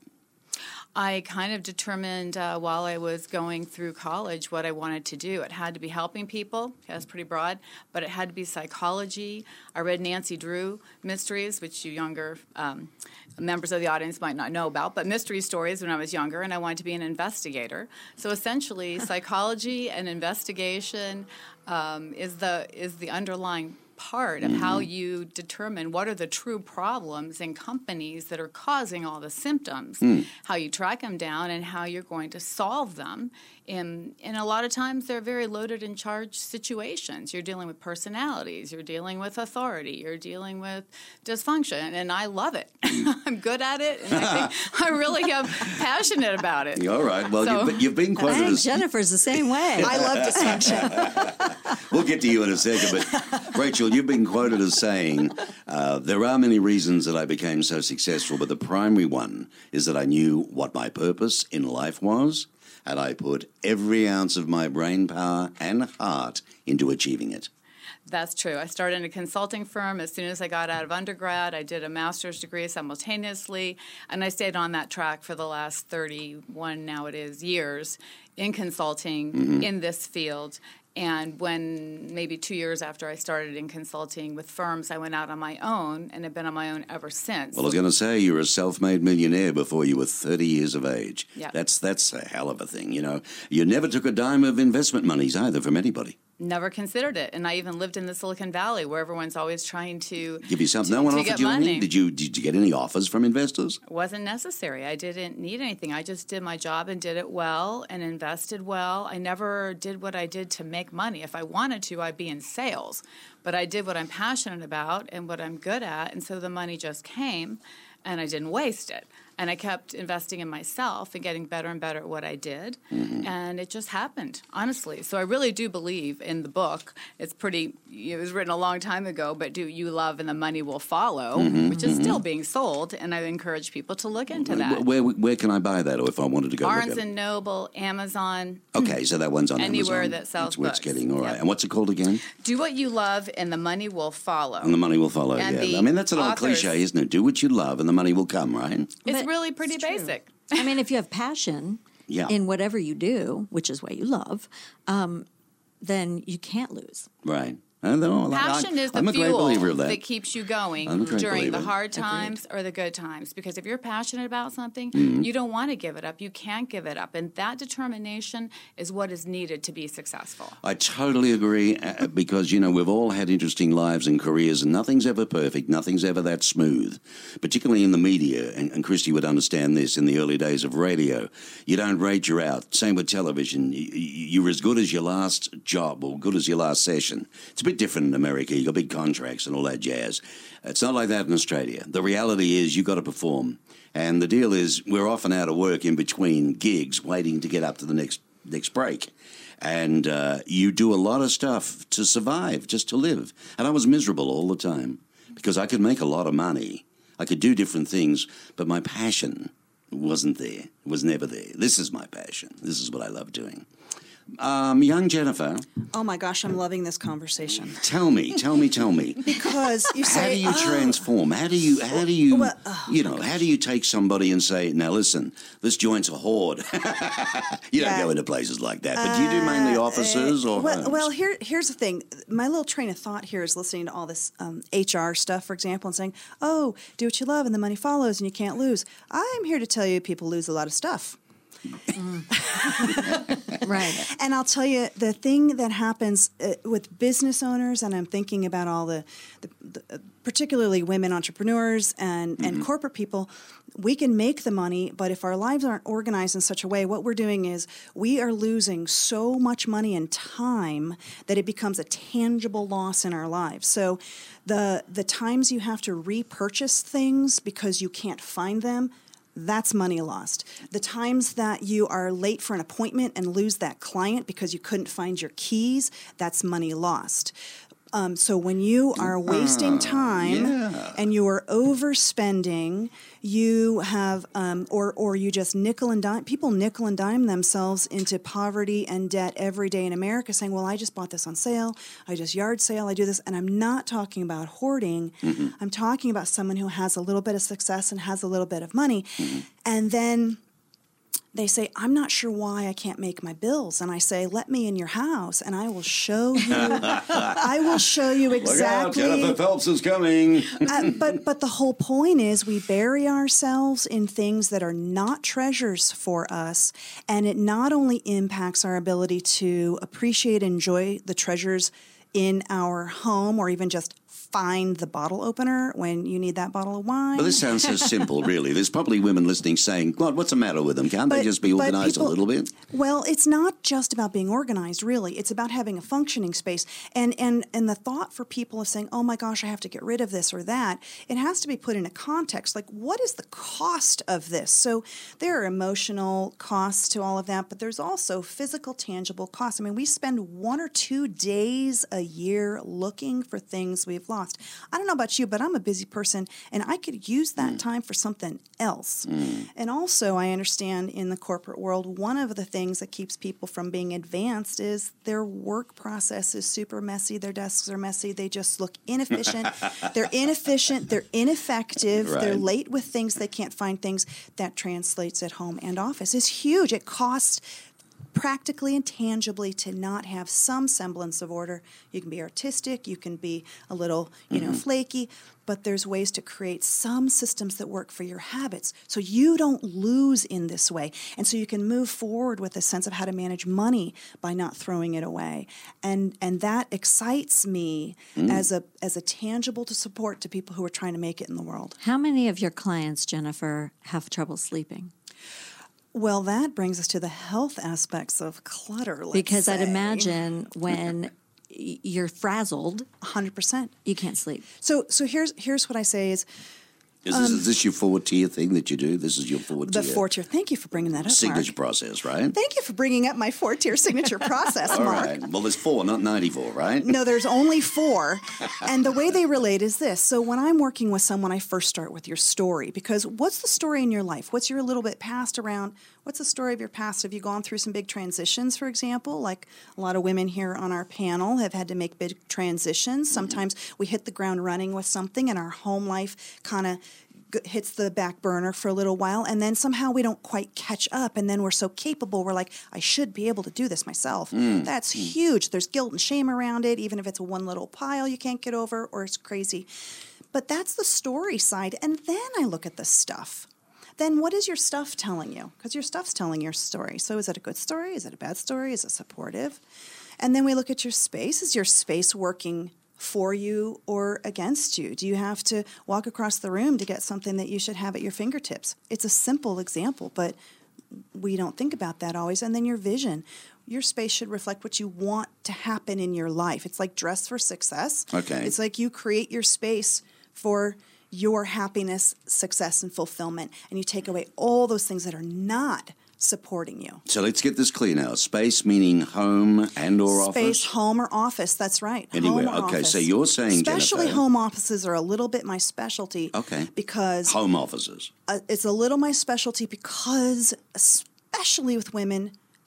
S5: I kind of determined uh, while I was going through college what I wanted to do. It had to be helping people. That's pretty broad, but it had to be psychology. I read Nancy Drew mysteries, which you younger um, members of the audience might not know about, but mystery stories when I was younger, and I wanted to be an investigator. So essentially, psychology and investigation um, is the is the underlying part of mm-hmm. how you determine what are the true problems in companies that are causing all the symptoms, mm. how you track them down, and how you're going to solve them. And, and a lot of times they're very loaded and charged situations. You're dealing with personalities, you're dealing with authority, you're dealing with dysfunction, and I love it. I'm good at it, and I think I really am passionate about it.
S1: All right. Well,
S5: so,
S1: you've, you've been quoted
S4: I think
S1: as...
S4: Jennifer's the same way.
S2: I love dysfunction.
S1: We'll get to you in a second, but Rachel, you've been quoted as saying, uh, there are many reasons that I became so successful, but the primary one is that I knew what my purpose in life was, and I put every ounce of my brain power and heart into achieving it.
S5: That's true. I started in a consulting firm as soon as I got out of undergrad. I did a master's degree simultaneously, and I stayed on that track for the last thirty-one, now it is, years in consulting mm-hmm. in this field. And when maybe two years after I started in consulting with firms, I went out on my own and have been on my own ever since.
S1: Well, I was going to say you were a self-made millionaire before you were thirty years of age.
S5: Yeah.
S1: That's, that's a hell of a thing, you know. You never took a dime of investment monies either from anybody.
S5: Never considered it. And I even lived in the Silicon Valley where everyone's always trying to
S1: give you something.
S5: To,
S1: no one
S5: to
S1: offered you
S5: money.
S1: any? Did you, did you get any offers from investors?
S5: It wasn't necessary. I didn't need anything. I just did my job and did it well and invested well. I never did what I did to make money. If I wanted to, I'd be in sales. But I did what I'm passionate about and what I'm good at, and so the money just came, and I didn't waste it. And I kept investing in myself and getting better and better at what I did. Mm-hmm. And it just happened, honestly. So I really do believe in the book. It's pretty, it was written a long time ago, but Do You Love and the Money Will Follow, mm-hmm, which is mm-hmm. still being sold. And I encourage people to look into that.
S1: Where, where, where can I buy that, or if I wanted to go
S5: Barnes
S1: look at
S5: and Noble, Amazon.
S1: Okay, so that one's on
S5: anywhere
S1: Amazon.
S5: that sells
S1: That's where
S5: books.
S1: It's getting, all right.
S5: Yep.
S1: And what's it called again?
S5: Do What You Love and the Money Will Follow.
S1: And the money will follow,
S5: And
S1: yeah. I mean, that's an old
S5: authors-
S1: cliche, isn't it? Do what you love and the money will come, right?
S5: It's
S4: But
S5: really pretty
S4: it's true.
S5: basic.
S4: I mean, if you have passion
S1: Yeah.
S4: in whatever you do, which is what you love, um, then you can't lose.
S1: Right. I know.
S5: Passion
S1: I,
S5: is the
S1: I'm a great
S5: fuel
S1: believer of that.
S5: that keeps you going
S1: I'm a great
S5: during
S1: believer.
S5: the hard
S4: Agreed.
S5: times or the good times. Because if you're passionate about something,
S1: Mm-hmm.
S5: you don't want to give it up. You can't give it up. And that determination is what is needed to be successful.
S1: I totally agree uh, because, you know, we've all had interesting lives and careers and nothing's ever perfect. Nothing's ever that smooth, particularly in the media. And, and Christy would understand this in the early days of radio. You don't rate, you're out. Same with television. You, you're as good as your last job or good as your last session. It's a bit different in America. You've got big contracts and all that jazz. It's not like that in Australia. The reality is you've got to perform. And the deal is we're often out of work in between gigs waiting to get up to the next next break. And uh, you do a lot of stuff to survive, just to live. And I was miserable all the time because I could make a lot of money. I could do different things, but my passion wasn't there. It was never there. This is my passion. This is what I love doing. Um, young Jennifer,
S2: Oh my gosh, I'm loving this conversation.
S1: tell me, tell me, tell me.
S2: Because you
S1: How
S2: say,
S1: do you
S2: oh,
S1: transform? How do you, how do you,
S2: Well, oh
S1: you know, how do you take somebody and say, now listen, this joint's a hoard. You don't
S2: Yeah.
S1: go into places like that, but do you do mainly offices or
S2: well,
S1: homes?
S2: well, here, here's the thing. My little train of thought here is listening to all this um, H R stuff, for example, and saying, oh, do what you love and the money follows and you can't lose. I'm here to tell you people lose a lot of stuff.
S4: Right.
S2: And I'll tell you, the thing that happens uh, with business owners, and I'm thinking about all the, the, the uh, particularly women entrepreneurs and,
S1: Mm-hmm.
S2: and corporate people, we can make the money, but if our lives aren't organized in such a way, what we're doing is we are losing so much money and time that it becomes a tangible loss in our lives. So the the times you have to repurchase things because you can't find them, that's money lost. The times that you are late for an appointment and lose that client because you couldn't find your keys, that's money lost. Um, so when you are wasting time
S1: yeah.
S2: and you are overspending, you have, um, or or you just nickel and dime. People nickel and dime themselves into poverty and debt every day in America, saying, "Well, I just bought this on sale. I just yard sale. I do this," and I'm not talking about hoarding.
S1: Mm-hmm.
S2: I'm talking about someone who has a little bit of success and has a little bit of money,
S1: Mm-hmm.
S2: and then they say, I'm not sure why I can't make my bills. And I say, let me in your house and I will show you, I will show you exactly.
S1: Look out, Jennifer Phelps is coming.
S2: uh, but, but the whole point is we bury ourselves in things that are not treasures for us. And it not only impacts our ability to appreciate and enjoy the treasures in our home or even just find the bottle opener when you need that bottle of wine.
S1: But this sounds so simple, really. There's probably women listening saying, God, what's the matter with them? Can't they
S2: But-
S1: just be
S2: but
S1: organized
S2: people-
S1: a little bit?
S2: Well, it's not just about being organized, really. It's about having a functioning space. And, and, and the thought for people of saying, oh my gosh, I have to get rid of this or that, it has to be put in a context. Like, what is the cost of this? So there are emotional costs to all of that, but there's also physical, tangible costs. I mean, we spend one or two days a year looking for things we've lost. I don't know about you, but I'm a busy person, and I could use that time for something else. And also, I understand in the corporate world, one of the things that keeps people from being advanced is their work process is super messy. Their desks are messy. They just look inefficient. They're inefficient. They're ineffective. They're
S1: Right.
S2: late with things. They can't find things. That translates at home and office. It's huge. It costs practically and tangibly to not have some semblance of order. You can be artistic, you can be a little, you know, flaky, but there's ways to create some systems that work for your habits so you don't lose in this way. And so you can move forward with a sense of how to manage money by not throwing it away. And and that excites me as a as a tangible to support to people who are trying to make it in the world.
S4: How many of your clients, Jennifer, have trouble sleeping?
S2: Well, that brings us to the health aspects of clutter. Let's
S4: Because I'd
S2: say.
S4: imagine when y- you're frazzled,
S2: one hundred percent.
S4: you can't sleep.
S2: So so here's here's what I say is
S1: Is this, is this your four-tier thing that you do? This is your four-tier
S2: the four tier. Thank you for bringing that up,
S1: signature
S2: Mark.
S1: process, right?
S2: Thank you for bringing up my four tier signature process,
S1: All
S2: Mark.
S1: right. Well, there's four, not ninety-four, right?
S2: No, there's only four. And the way they relate is this. So when I'm working with someone, I first start with your story because what's the story in your life? What's your little bit past around? What's the story of your past? Have you gone through some big transitions, for example? Like a lot of women here on our panel have had to make big transitions. Sometimes we hit the ground running with something and our home life kind of hits the back burner for a little while, and then somehow we don't quite catch up, and then we're so capable, we're like, I should be able to do this myself. That's huge. There's guilt and shame around it, even if it's one little pile you can't get over or it's crazy. But that's the story side, and then I look at the stuff. Then what is your stuff telling you? Because your stuff's telling your story. So is it a good story? Is it a bad story? Is it supportive? And then we look at your space. Is your space working for you or against you? Do you have to walk across the room to get something that you should have at your fingertips? It's a simple example, but we don't think about that always. And then your vision. Your space should reflect what you want to happen in your life. It's like dress for success.
S1: Okay.
S2: It's like you create your space for your happiness, success, and fulfillment, and you take away all those things that are not supporting you.
S1: So let's get this clear now. Space meaning home and or
S2: Space,
S1: office?
S2: home, or office. That's right.
S1: Anywhere.
S2: Home or
S1: Okay,
S2: office.
S1: so you're saying,
S2: especially
S1: Jennifer-
S2: home offices are a little bit my specialty.
S1: Okay.
S2: Because
S1: Home offices.
S2: uh, it's a little my specialty because, especially with women,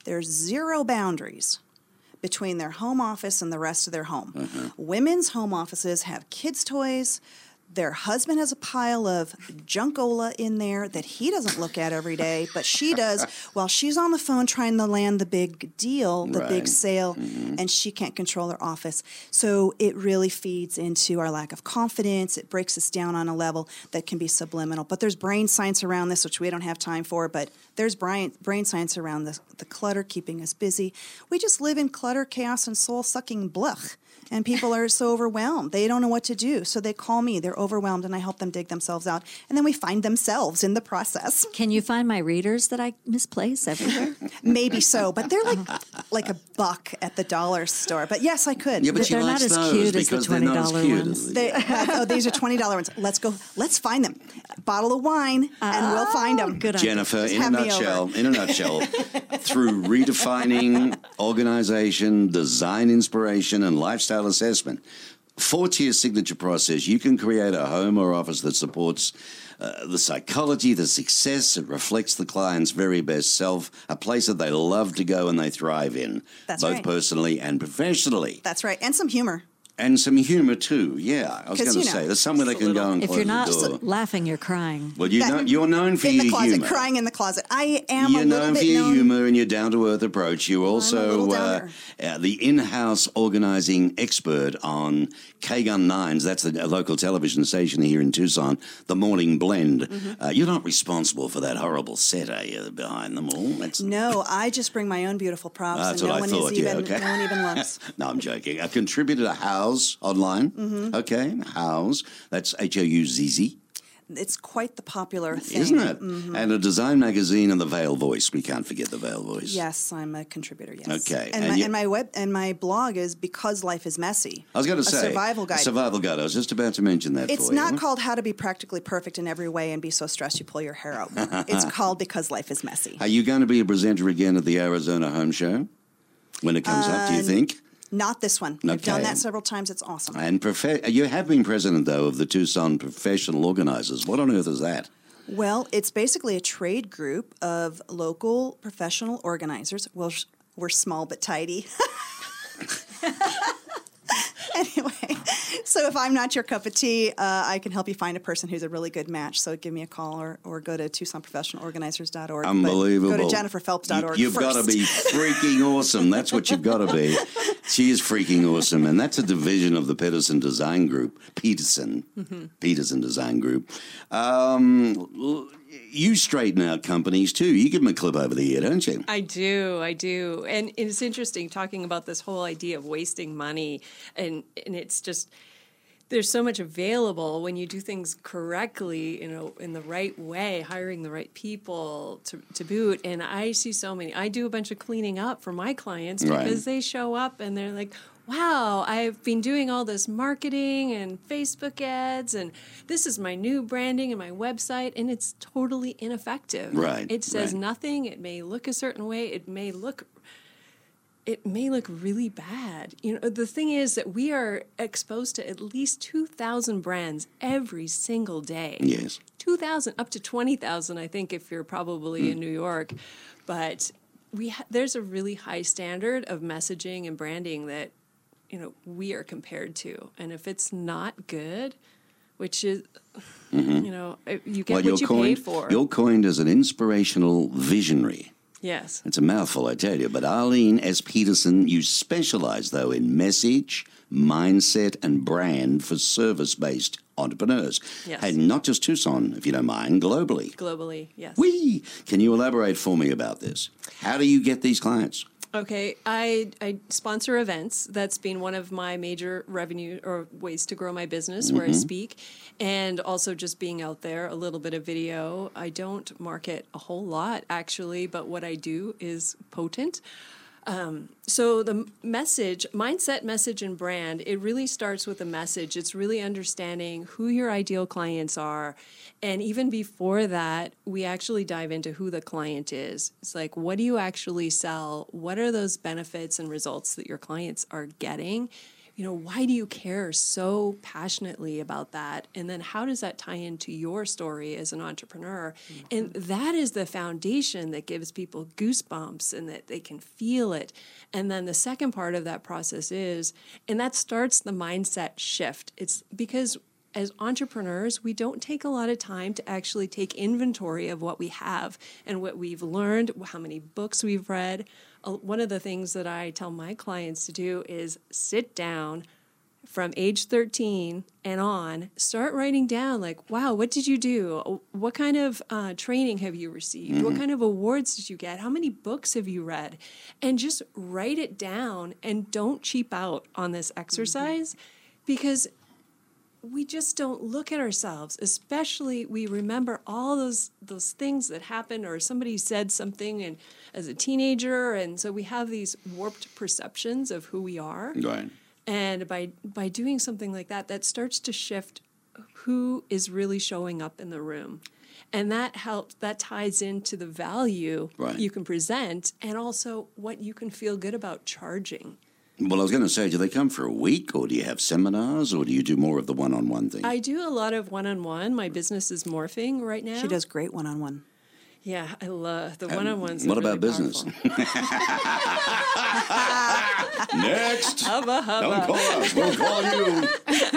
S2: there's zero boundaries between their home office and the rest of their home.
S1: Uh-huh.
S2: Women's home offices have kids' toys. Their husband has a pile of junkola in there that he doesn't look at every day, but she does while she's on the phone trying to land the big deal, the
S1: Right.
S2: big sale,
S1: Mm-hmm.
S2: and she can't control her office. So it really feeds into our lack of confidence. It breaks us down on a level that can be subliminal. But there's brain science around this, which we don't have time for, but there's brain, brain science around the, the clutter keeping us busy. We just live in clutter, chaos, and soul-sucking blech. And people are so overwhelmed. They don't know what to do. So they call me. They're overwhelmed, and I help them dig themselves out. And then we find themselves in the process.
S4: Can you find my readers that I misplace everywhere?
S2: Maybe so, but they're like like a buck at the dollar store. But yes, I could.
S1: Yeah, but she
S4: They're not
S1: likes
S4: as
S1: those
S4: cute as the
S1: because they're not as
S4: twenty dollar
S1: cute
S4: ones.
S1: as-
S2: They, oh, these are twenty dollar ones. Let's go. Let's find them. Bottle of wine, and we'll find them.
S4: Good idea.
S1: Jennifer, in a
S2: have me
S1: nutshell,
S2: over.
S1: in a nutshell, through redefining organization, design inspiration, and lifestyle assessment, four-tier signature process, you can create a home or office that supports uh, the psychology, the success. It reflects the client's very best self, a place that they love to go and they thrive in,
S2: That's
S1: both
S2: right.
S1: personally and professionally.
S2: That's right. And some humor.
S1: And some humor, too. Yeah, I was
S2: 'Cause,
S1: going to
S2: you know,
S1: say, there's somewhere they
S3: just a
S1: can go
S3: little-
S1: and
S4: If
S1: close
S4: you're not
S1: the door.
S4: laughing, you're crying.
S1: Well, you know,
S2: That-
S1: you're known for
S2: in
S1: your
S2: the closet,
S1: humor.
S2: crying in the closet. I am
S1: You're
S2: a little
S1: known
S2: bit
S1: for your
S2: known.
S1: humor and your down-to-earth approach. You're also
S2: little
S1: uh,
S2: downer.
S1: uh, the in-house organizing expert on K-Gun Nines. That's the local television station here in Tucson, The Morning Blend.
S2: Mm-hmm.
S1: Uh, you're not responsible for that horrible set, are you, behind them all? That's,
S2: No, I just bring my own beautiful props,
S1: That's
S2: and no
S1: what I
S2: one
S1: thought,
S2: is
S1: yeah,
S2: even
S1: okay.
S2: no one even looks.
S1: no, I'm joking. A contributor to House online.
S2: Mm-hmm.
S1: Okay, House. That's H O U Z Z.
S2: It's quite the popular thing,
S1: Isn't it?
S2: Mm-hmm.
S1: And a design magazine and the Veil Voice. We can't forget the Veil Voice.
S2: Yes, I'm a contributor. Yes.
S1: Okay,
S2: And,
S1: and
S2: my,
S1: you-
S2: and my web and my blog is Because Life is Messy.
S1: I was going to
S2: a
S1: say
S2: survival guide.
S1: Survival guide. I was just about to mention that.
S2: It's
S1: for
S2: not
S1: you.
S2: called How to Be Practically Perfect in Every Way and Be So Stressed You Pull Your Hair Out. It's called Because Life is Messy.
S1: Are you going to be a presenter again at the Arizona Home Show when it comes up? Do you think?
S2: Not this one. I've done
S1: Okay.
S2: that several times. It's awesome.
S1: And profe- you have been president though of the Tucson Professional Organizers. What on earth is that?
S2: Well, it's basically a trade group of local professional organizers. Well, sh- we're small but tidy. Anyway, so if I'm not your cup of tea, uh, I can help you find a person who's a really good match. So give me a call or, or go to Tucson Professional Organizers dot org.
S1: Unbelievable.
S2: But go to Jennifer Phelps dot org
S1: You, you've got to
S2: first.
S1: be freaking awesome. That's what you've got to be. She is freaking awesome. And that's a division of the Peterson Design Group. Peterson.
S2: Mm-hmm.
S1: Peterson Design Group. Um, you straighten out companies too. You give them a clip over the ear, don't you?
S3: I do, I do. And it's interesting talking about this whole idea of wasting money. And, and it's just, there's so much available when you do things correctly, you know, in the right way, hiring the right people to, to boot. And I see so many. I do a bunch of cleaning up for my clients
S1: Right.
S3: because they show up and they're like, wow, I've been doing all this marketing and Facebook ads, and this is my new branding and my website, and it's totally ineffective.
S1: Right,
S3: It says
S1: right.
S3: nothing. It may look a certain way. It may look it may look really bad. You know, the thing is that we are exposed to at least two thousand brands every single day.
S1: Yes.
S3: two thousand, up to twenty thousand, I think, if you're probably in New York. But we ha- there's a really high standard of messaging and branding that, you know, we are compared to. And if it's not good, which is, you know, you get
S1: Well,
S3: what you
S1: coined,
S3: pay for.
S1: You're coined as an inspirational visionary.
S3: Yes.
S1: It's a mouthful, I tell you. But Arlene S. Peterson, you specialize, though, in message, mindset, and brand for service-based entrepreneurs.
S3: Yes.
S1: And not just Tucson, if you don't mind, globally.
S3: Globally, yes.
S1: Whee! Can you elaborate for me about this? How do you get these clients?
S3: Okay, I, I sponsor events. That's been one of my major revenue or ways to grow my business, where I speak, and also just being out there, a little bit of video. I don't market a whole lot, actually, but what I do is potent. Um, so the message, mindset, message, and brand, it really starts with a message. It's really understanding who your ideal clients are. And even before that, we actually dive into who the client is. It's like, what do you actually sell? What are those benefits and results that your clients are getting? you know, why do you care so passionately about that? And then how does that tie into your story as an entrepreneur? Mm-hmm. And that is the foundation that gives people goosebumps and that they can feel it. And then the second part of that process is, and that starts the mindset shift. It's because as entrepreneurs, we don't take a lot of time to actually take inventory of what we have and what we've learned, how many books we've read. One of the things that I tell my clients to do is sit down from age thirteen and on, start writing down like, wow, what did you do? What kind of uh, training have you received? Mm-hmm. What kind of awards did you get? How many books have you read? And just write it down and don't cheap out on this exercise mm-hmm. because we just don't look at ourselves, especially we remember all those those things that happened or somebody said something and as a teenager, and so we have these warped perceptions of who we are.
S1: Right.
S3: And by by doing something like that, that starts to shift who is really showing up in the room. And that helps, that ties into the value
S1: right.
S3: you can present and also what you can feel good about charging.
S1: Well, I was going to say, do they come for a week, or do you have seminars, or do you do more of the one-on-one thing?
S3: I do a lot of one-on-one. My business is morphing right now.
S2: She does great one-on-one.
S3: Yeah, I love the one-on-ones.
S1: Um, what
S3: really
S1: about business? Next.
S3: Hubba, hubba.
S1: Don't call us. We'll call you.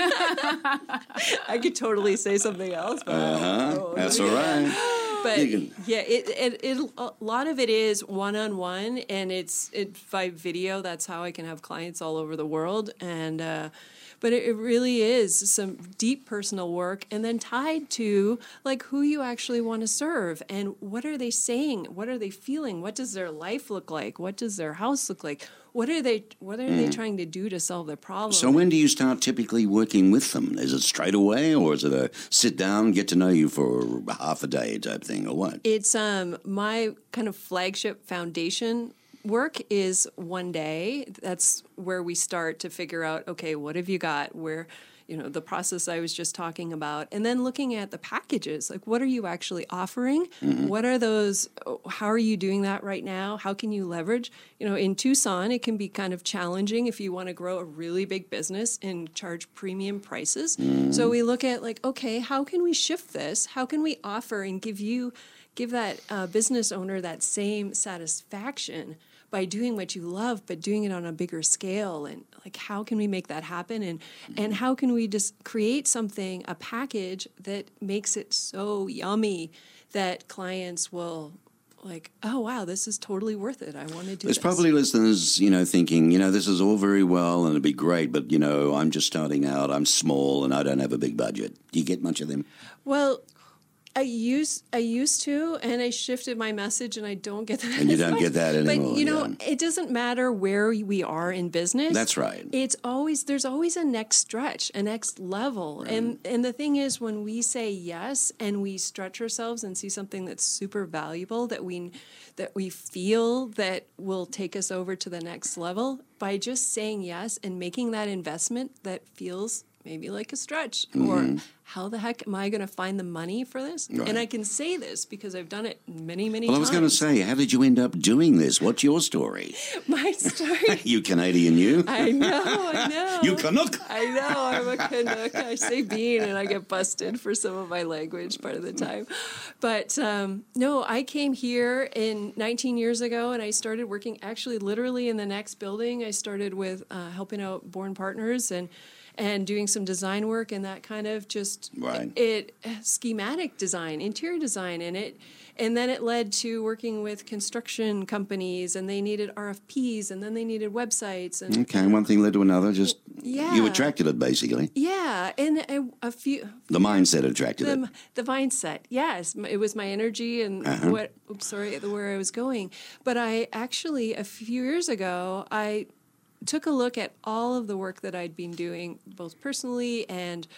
S3: I could totally say something else. But
S1: uh-huh.
S3: oh,
S1: That's all right.
S3: But yeah, it, it it a lot of it is one-on-one, and it's it by video. That's how I can have clients all over the world, and uh, but it, it really is some deep personal work, and then tied to like who you actually want to serve, and what are they saying, what are they feeling, what does their life look like, what does their house look like, what are they what are mm. they trying to do to solve their problem.
S1: So when do you start typically working with them? Is it straight away, or is it a sit down, get to know you for half a day type thing, or what?
S3: It's um my kind of flagship foundation work is one day. That's where we start to figure out, okay, what have you got? Where, you know, the process I was just talking about. And then looking at the packages, like what are you actually offering? Mm-hmm. What are those, how are you doing that right now? How can you leverage? You know, in Tucson, it can be kind of challenging if you want to grow a really big business and charge premium prices. Mm-hmm. So we look at like, okay, how can we shift this? How can we offer and give you, give that uh, business owner that same satisfaction by doing what you love, but doing it on a bigger scale? And like, how can we make that happen? And and how can we just create something, a package that makes it so yummy that clients will like, oh, wow, this is totally worth it. I want to do
S1: There's
S3: this.
S1: probably listeners, you know, thinking, you know, this is all very well and it'd be great, but, you know, I'm just starting out, I'm small, and I don't have a big budget. Do you get much of them?
S3: Well, I used I used to, and I shifted my message, and I don't get that.
S1: And you don't get that anymore.
S3: But you know,
S1: yeah.
S3: it doesn't matter where we are in business.
S1: That's right.
S3: It's always there's always a next stretch, a next level,
S1: Right.
S3: and and the thing is, when we say yes and we stretch ourselves and see something that's super valuable that we that we feel that will take us over to the next level, by just saying yes and making that investment that feels maybe like a stretch, mm-hmm. or how the heck am I going to find the money for this?
S1: Right.
S3: And I can say this because I've done it many, many
S1: well,
S3: times.
S1: I was going to say, how did you end up doing this? What's your story?
S3: My story.
S1: You Canadian, you?
S3: I know, I know.
S1: You Canuck.
S3: I know, I'm a Canuck. I say bean and I get busted for some of my language part of the time. But um, no, I came here in nineteen years ago, and I started working actually literally in the next building. I started with uh, helping out Born Partners and and doing some design work, and that kind of just
S1: right.
S3: it, it schematic design, interior design, and it and then it led to working with construction companies, and they needed R F Ps, and then they needed websites. And
S1: okay, one thing led to another. Just
S3: yeah.
S1: you attracted it, basically.
S3: Yeah, and a, a few
S1: the mindset attracted
S3: the,
S1: it.
S3: The mindset, yes, it was my energy and
S1: uh-huh.
S3: what. Oops, sorry, where I was going. But I actually a few years ago I took a look at all of the work that I'd been doing, both personally and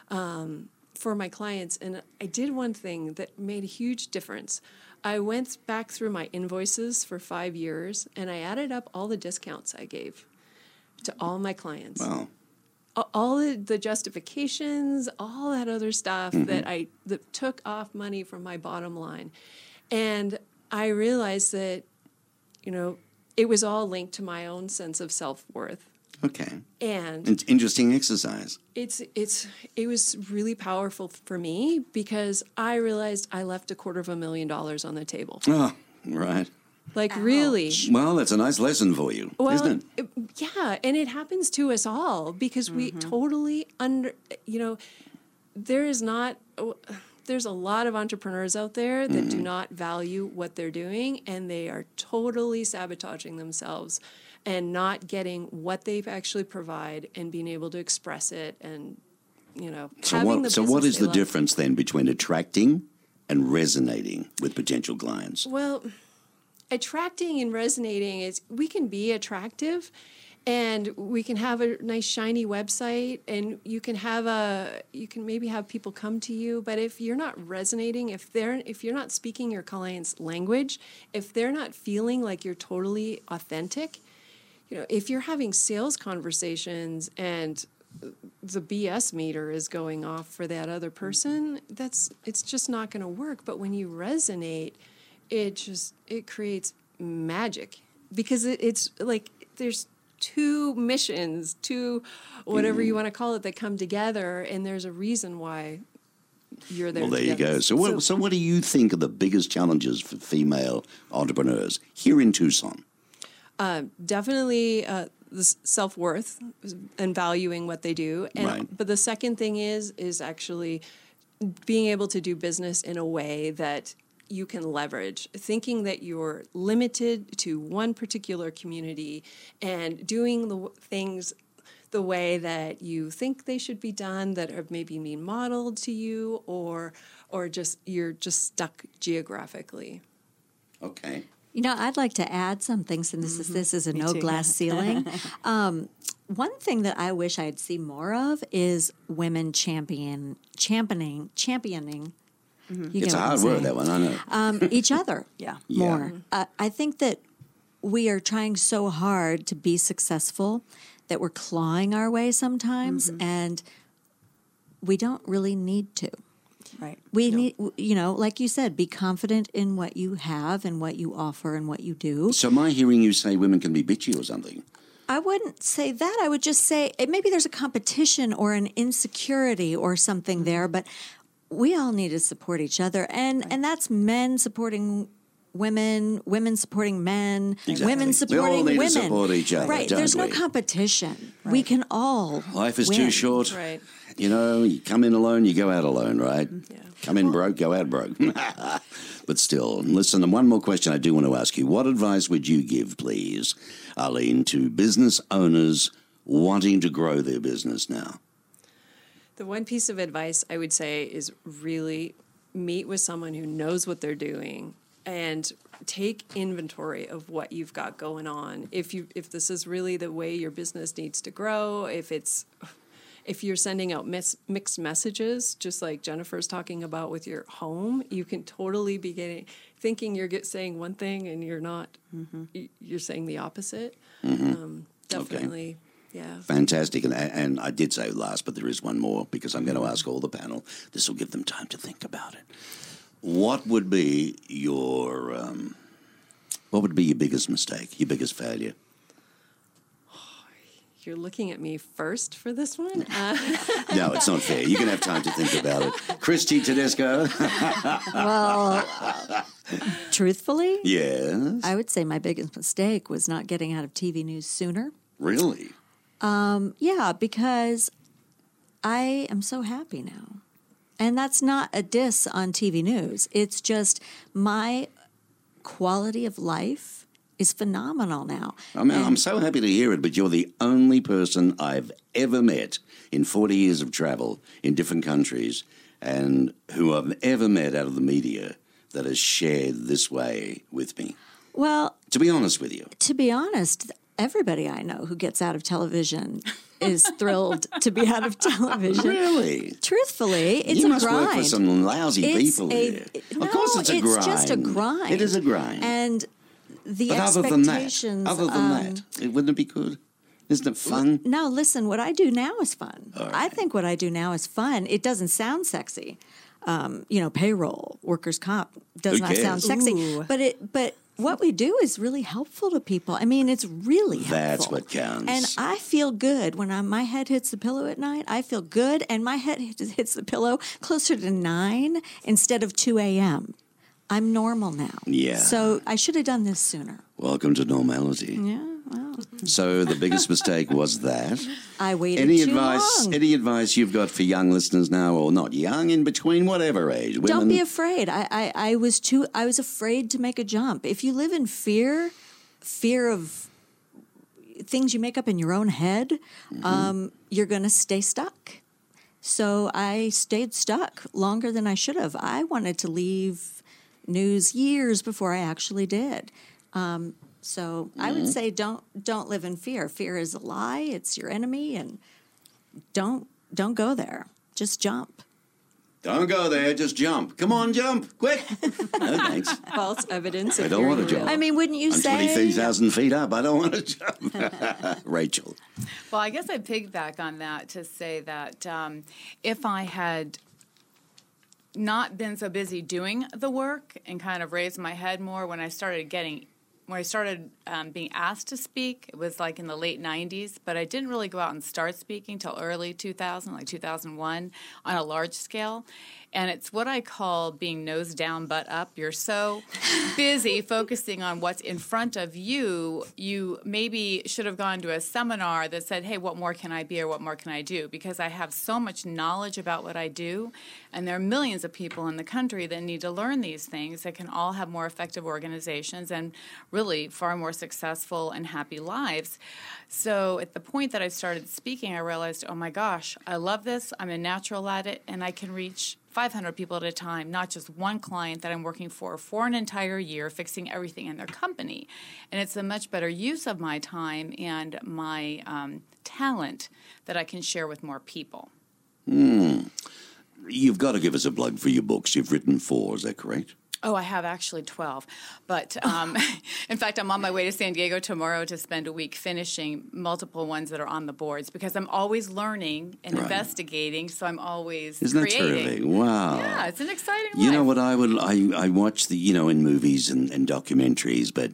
S3: um, for my clients, and I did one thing that made a huge difference. I went back through my invoices for five years, and I added up all the discounts I gave to all my clients.
S1: Wow.
S3: All the, the justifications, all that other stuff mm-hmm. that I that took off money from my bottom line. And I realized that, you know, it was all linked to my own sense of self-worth.
S1: Okay.
S3: And
S1: In- interesting exercise.
S3: it's it's it was really powerful for me because I realized I left a quarter of a million dollars on the table.
S1: Oh, right.
S3: Like really.
S1: Well, that's a nice lesson for you,
S3: Well,
S1: isn't it?
S3: it- yeah, and it happens to us all because we totally under, you know, there is not, there's a lot of entrepreneurs out there that do not value what they're doing, and they are totally sabotaging themselves and not getting what they actually provide and being able to express it and, you know,
S1: So
S3: having
S1: what,
S3: the
S1: so what
S3: business
S1: is
S3: they
S1: the
S3: love.
S1: difference then between attracting and resonating with potential clients?
S3: Well, attracting and resonating is we can be attractive and we can have a nice shiny website and you can have a you can maybe have people come to you, but if you're not resonating, if they're if you're not speaking your client's language, if they're not feeling like you're totally authentic, you know, if you're having sales conversations and the B S meter is going off for that other person, that's it's just not going to work. But when you resonate, it just it creates magic because it, it's like there's two missions, two whatever you want to call it, that come together, and there's a reason why you're there.
S1: Well, there you
S3: together.
S1: go. So what, so what do you think are the biggest challenges for female entrepreneurs here in Tucson?
S3: Uh, definitely uh, the s- self-worth and valuing what they do. And,
S1: Right.
S3: But the second thing is is actually being able to do business in a way that you can leverage, thinking that you're limited to one particular community and doing the w- things the way that you think they should be done, that are maybe being modeled to you, or or just you're just stuck geographically.
S1: Okay.
S4: You know, I'd like to add something since this is this is a no
S2: too,
S4: glass
S2: yeah.
S4: ceiling. um, one thing that I wish I'd see more of is women champion championing championing. You get
S1: It's a
S4: what I'm
S1: hard word,
S4: saying.
S1: that one, I know.
S4: Um, each other,
S2: Yeah.
S4: more. Uh, I think that we are trying so hard to be successful that we're clawing our way sometimes, and we don't really need to.
S2: Right.
S4: We need, you know, like you said, be confident in what you have and what you offer and what you do.
S1: So am I hearing you say women can be bitchy or something?
S4: I wouldn't say that. I would just say eh, maybe there's a competition or an insecurity or something there, but we all need to support each other. And and that's men supporting women, women supporting men,
S1: Exactly.
S4: women
S1: We all
S4: supporting
S1: need to
S4: women.
S1: support each other,
S4: Right.
S1: don't
S4: There's no
S1: we?
S4: competition. We can all
S1: Life is
S4: win.
S1: too short.
S3: Right.
S1: You know, you come in alone, you go out alone, right?
S3: Yeah.
S1: Come in broke, go out broke. But still, listen, and one more question I do want to ask you. What advice would you give, please, Arlene, to business owners wanting to grow their business now?
S3: The one piece of advice I would say is really meet with someone who knows what they're doing and take inventory of what you've got going on. If you if this is really the way your business needs to grow, if it's if you're sending out mis- mixed messages, just like Jennifer's talking about with your home, you can totally be getting thinking you're get, saying one thing and you're not. y- You're saying the opposite. Um, definitely, yeah.
S1: Fantastic. And, and I did say last, but there is one more because I'm going to ask all the panel. This will give them time to think about it. What would be your um, what would be your biggest mistake, your biggest failure?
S3: You're looking at me first for this one. Uh,
S1: No, it's not fair. You can have time to think about it. Christy Tedesco.
S4: Well, truthfully,
S1: Yes.
S4: I would say my biggest mistake was not getting out of T V news sooner.
S1: Really?
S4: Yeah, because I am so happy now. And that's not a diss on T V news. It's just my quality of life is phenomenal now.
S1: I mean,
S4: And-
S1: I'm so happy to hear it, but you're the only person I've ever met in forty years of travel in different countries and who I've ever met out of the media that has shared this way with me.
S4: Well,
S1: To be honest with you.
S4: to be honest, everybody I know who gets out of television is thrilled to be out of television.
S1: Really?
S4: Truthfully, it's
S1: you
S4: a
S1: must
S4: grind.
S1: work for some lousy
S4: It's
S1: people
S4: a,
S1: here.
S4: No,
S1: Of course it's a grind.
S4: just a grind.
S1: It is a grind.
S4: And the
S1: but other than that,
S4: expectations.
S1: other than
S4: um,
S1: that, it, wouldn't it be good? Isn't it fun?
S4: No, listen, what I do now is fun.
S1: All
S4: I
S1: right.
S4: think what I do now is fun. It doesn't sound sexy. Um, you know, payroll, workers' comp does
S1: Who
S4: not sound
S1: cares?
S4: sexy.
S2: Ooh.
S4: But it but what we do is really helpful to people. I mean, it's really helpful.
S1: That's what counts.
S4: And I feel good when I'm, my head hits the pillow at night. I feel good, and my head hits the pillow closer to nine instead of two a.m. I'm normal now.
S1: Yeah.
S4: So I should have done this sooner.
S1: Welcome to normality.
S4: Yeah, well.
S1: So the biggest mistake was that.
S4: I waited
S1: Any
S4: too
S1: advice?
S4: long.
S1: Any advice you've got for young listeners now, or not young, in between, whatever age? Women?
S4: Don't be afraid. I, I, I was too. I was afraid to make a jump. If you live in fear, fear of things you make up in your own head, mm-hmm. um, you're going to stay stuck. So I stayed stuck longer than I should have. I wanted to leave news years before I actually did. Um, so mm-hmm. I would say don't don't live in fear. Fear is a lie. It's your enemy, and don't don't go there. Just jump.
S1: Don't go there. Just jump. Come on, jump quick. No, thanks.
S3: False evidence.
S1: I don't want to jump.
S4: I mean, wouldn't you
S1: I'm
S4: say?
S1: I'm twenty thousand feet up. I don't want to jump. Rachel.
S5: Well, I guess I'd piggyback on that to say that um, if I had not been so busy doing the work and kind of raised my head more when I started getting, when I started um, being asked to speak, it was like in the late nineties, but I didn't really go out and start speaking till early two thousand, like two thousand one, on a large scale. And it's what I call being nose down, butt up. You're so busy focusing on what's in front of you, you maybe should have gone to a seminar that said, hey, what more can I be or what more can I do? Because I have so much knowledge about what I do, and there are millions of people in the country that need to learn these things that can all have more effective organizations and really far more successful and happy lives. So at the point that I started speaking, I realized, oh my gosh, I love this. I'm a natural at it, and I can reach five hundred people at a time, not just one client that I'm working for for an entire year, fixing everything in their company. And it's a much better use of my time and my um, talent that I can share with more people.
S1: Mm. You've got to give us a plug for your books. You've written four, is that correct?
S5: Oh, I have actually twelve. But um, in fact, I'm on my way to San Diego tomorrow to spend a week finishing multiple ones that are on the boards because I'm always learning and
S1: right.
S5: investigating, so I'm always
S1: Isn't
S5: creating.
S1: that terrific? Wow.
S5: Yeah, it's an exciting
S1: You
S5: life.
S1: know what I would, I, I watch the, you know, in movies and, and documentaries, but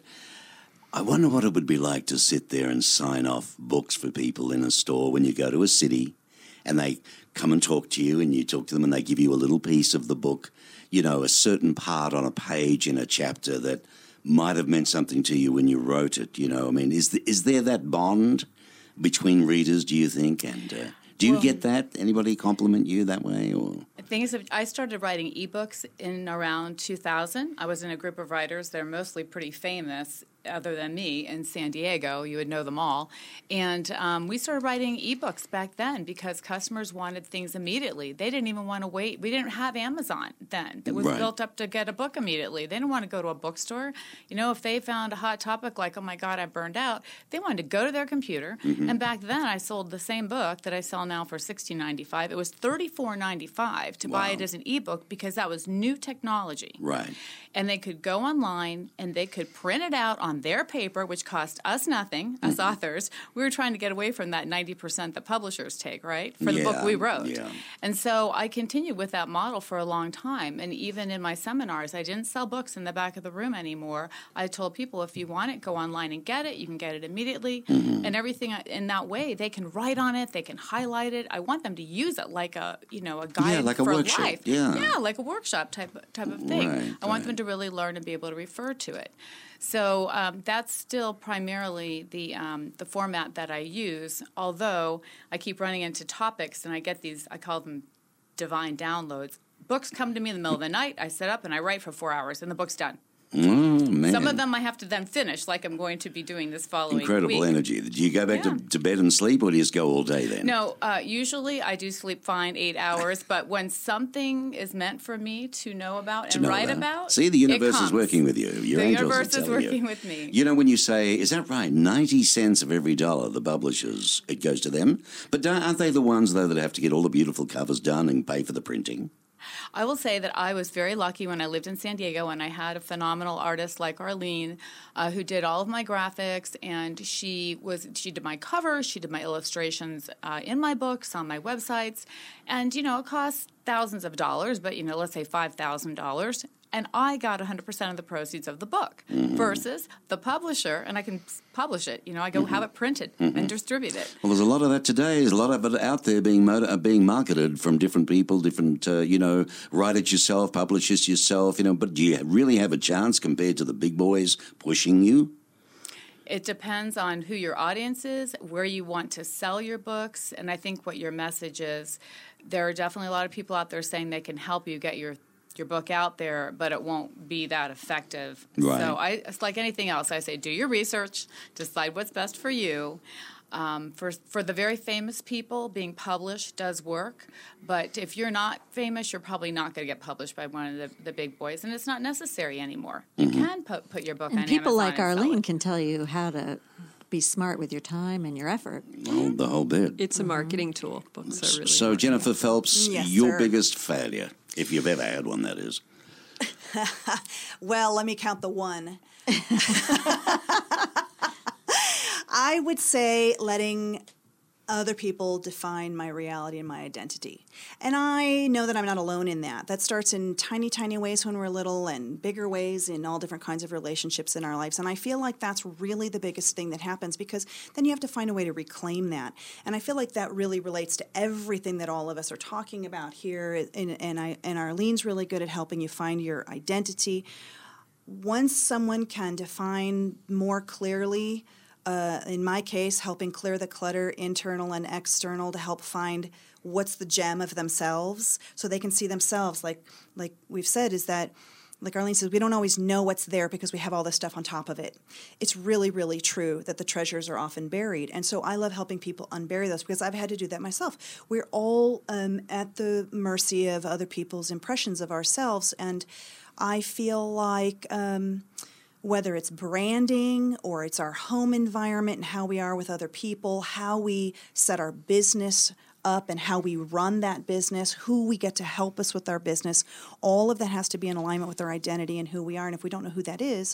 S1: I wonder what it would be like to sit there and sign off books for people in a store when you go to a city and they come and talk to you and you talk to them and they give you a little piece of the book, you know, a certain part on a page in a chapter that might have meant something to you when you wrote it, you know. I mean, is the, is there that bond between readers, do you think? And uh, do you
S5: well,
S1: get that? Anybody compliment you that way? Or
S5: the thing is, I started writing ebooks in around two thousand. I was in a group of writers that are mostly pretty famous, other than me, in San Diego. You would know them all. And um, we started writing ebooks back then because customers wanted things immediately. They didn't even want to wait. We didn't have Amazon then. It was
S1: right.
S5: built up to get a book immediately. They didn't want to go to a bookstore. You know, if they found a hot topic like, oh my God, I burned out, they wanted to go to their computer. Mm-hmm. And back then I sold the same book that I sell now for sixteen ninety-five. It was thirty-four ninety-five to wow. buy it as an ebook because that was new technology.
S1: Right.
S5: And they could go online and they could print it out on their paper, which cost us nothing, us mm-hmm. authors. We were trying to get away from that ninety percent that publishers take, right, for the
S1: yeah,
S5: book we wrote.
S1: Yeah.
S5: And so I continued with that model for a long time. And even in my seminars, I didn't sell books in the back of the room anymore. I told people, if you want it, go online and get it. You can get it immediately. Mm-hmm. And everything in that way, they can write on it. They can highlight it. I want them to use it like a, you know, a guide
S1: yeah, like
S5: for
S1: a workshop.
S5: life.
S1: Yeah.
S5: yeah, like a workshop type, type of thing.
S1: Right,
S5: I want
S1: right.
S5: them to really learn and be able to refer to it. So um, that's still primarily the um, the format that I use, although I keep running into topics and I get these, I call them divine downloads. Books come to me in the middle of the night, I sit up and I write for four hours and the book's done.
S1: Oh, man.
S5: Some of them I have to then finish, like I'm going to be doing this following
S1: Incredible
S5: week.
S1: energy. Do you go back
S5: Yeah.
S1: to, to bed and sleep, or do you just go all day then?
S5: No, uh, usually I do sleep fine, eight hours, but when something is meant for me to know about
S1: To
S5: and
S1: know
S5: write
S1: that.
S5: about,
S1: See, the universe
S5: it
S1: is
S5: comes.
S1: working with you. Your
S5: The
S1: angels
S5: universe
S1: are
S5: is
S1: telling
S5: working
S1: you.
S5: with me.
S1: You know, when you say, is that right, ninety cents of every dollar, the publishers, it goes to them. But don't, aren't they the ones, though, that have to get all the beautiful covers done and pay for the printing?
S5: I will say that I was very lucky when I lived in San Diego and I had a phenomenal artist like Arlene uh, who did all of my graphics, and she was she did my covers, she did my illustrations uh, in my books, on my websites, and, you know, it costs thousands of dollars, but, you know, let's say five thousand dollars. and I got one hundred percent of the proceeds of the book mm-hmm. versus the publisher, and I can publish it. You know, I go mm-hmm. have it printed mm-hmm. and distribute it.
S1: Well, there's a lot of that today. There's a lot of it out there being mo- being marketed from different people, different, uh, you know, write it yourself, publish it yourself, you know, but do you really have a chance compared to the big boys pushing you?
S5: It depends on who your audience is, where you want to sell your books, and I think what your message is. There are definitely a lot of people out there saying they can help you get your your book out there, but it won't be that effective.
S1: Right.
S5: So I, it's like anything else. I say do your research, decide what's best for you. Um, for for the very famous people, being published does work, but if you're not famous, you're probably not going to get published by one of the, the big boys, and it's not necessary anymore. Mm-hmm. You can put put your book
S4: and
S5: on
S4: people
S5: Amazon
S4: like
S5: and
S4: Arlene can tell you how to be smart with your time and your effort.
S1: Oh, the whole bit.
S3: It's a marketing tool. Books are really
S1: so,
S3: marketing.
S1: Jennifer Phelps,
S2: Yes,
S1: your
S2: sir.
S1: biggest failure, if you've ever had one, that is.
S2: Well, let me count the one. I would say letting other people define my reality and my identity. And I know that I'm not alone in that. That starts in tiny, tiny ways when we're little and bigger ways in all different kinds of relationships in our lives. And I feel like that's really the biggest thing that happens because then you have to find a way to reclaim that. And I feel like that really relates to everything that all of us are talking about here. And, and, I, and Arlene's really good at helping you find your identity. Once someone can define more clearly, Uh, in my case, helping clear the clutter, internal and external, to help find what's the gem of themselves so they can see themselves. Like like we've said, is that, like Arlene says, we don't always know what's there because we have all this stuff on top of it. It's really, really true that the treasures are often buried. And so I love helping people unbury those because I've had to do that myself. We're all um, at the mercy of other people's impressions of ourselves. And I feel like... Um, whether it's branding or it's our home environment and how we are with other people, how we set our business up and how we run that business, who we get to help us with our business, all of that has to be in alignment with our identity and who we are. And if we don't know who that is,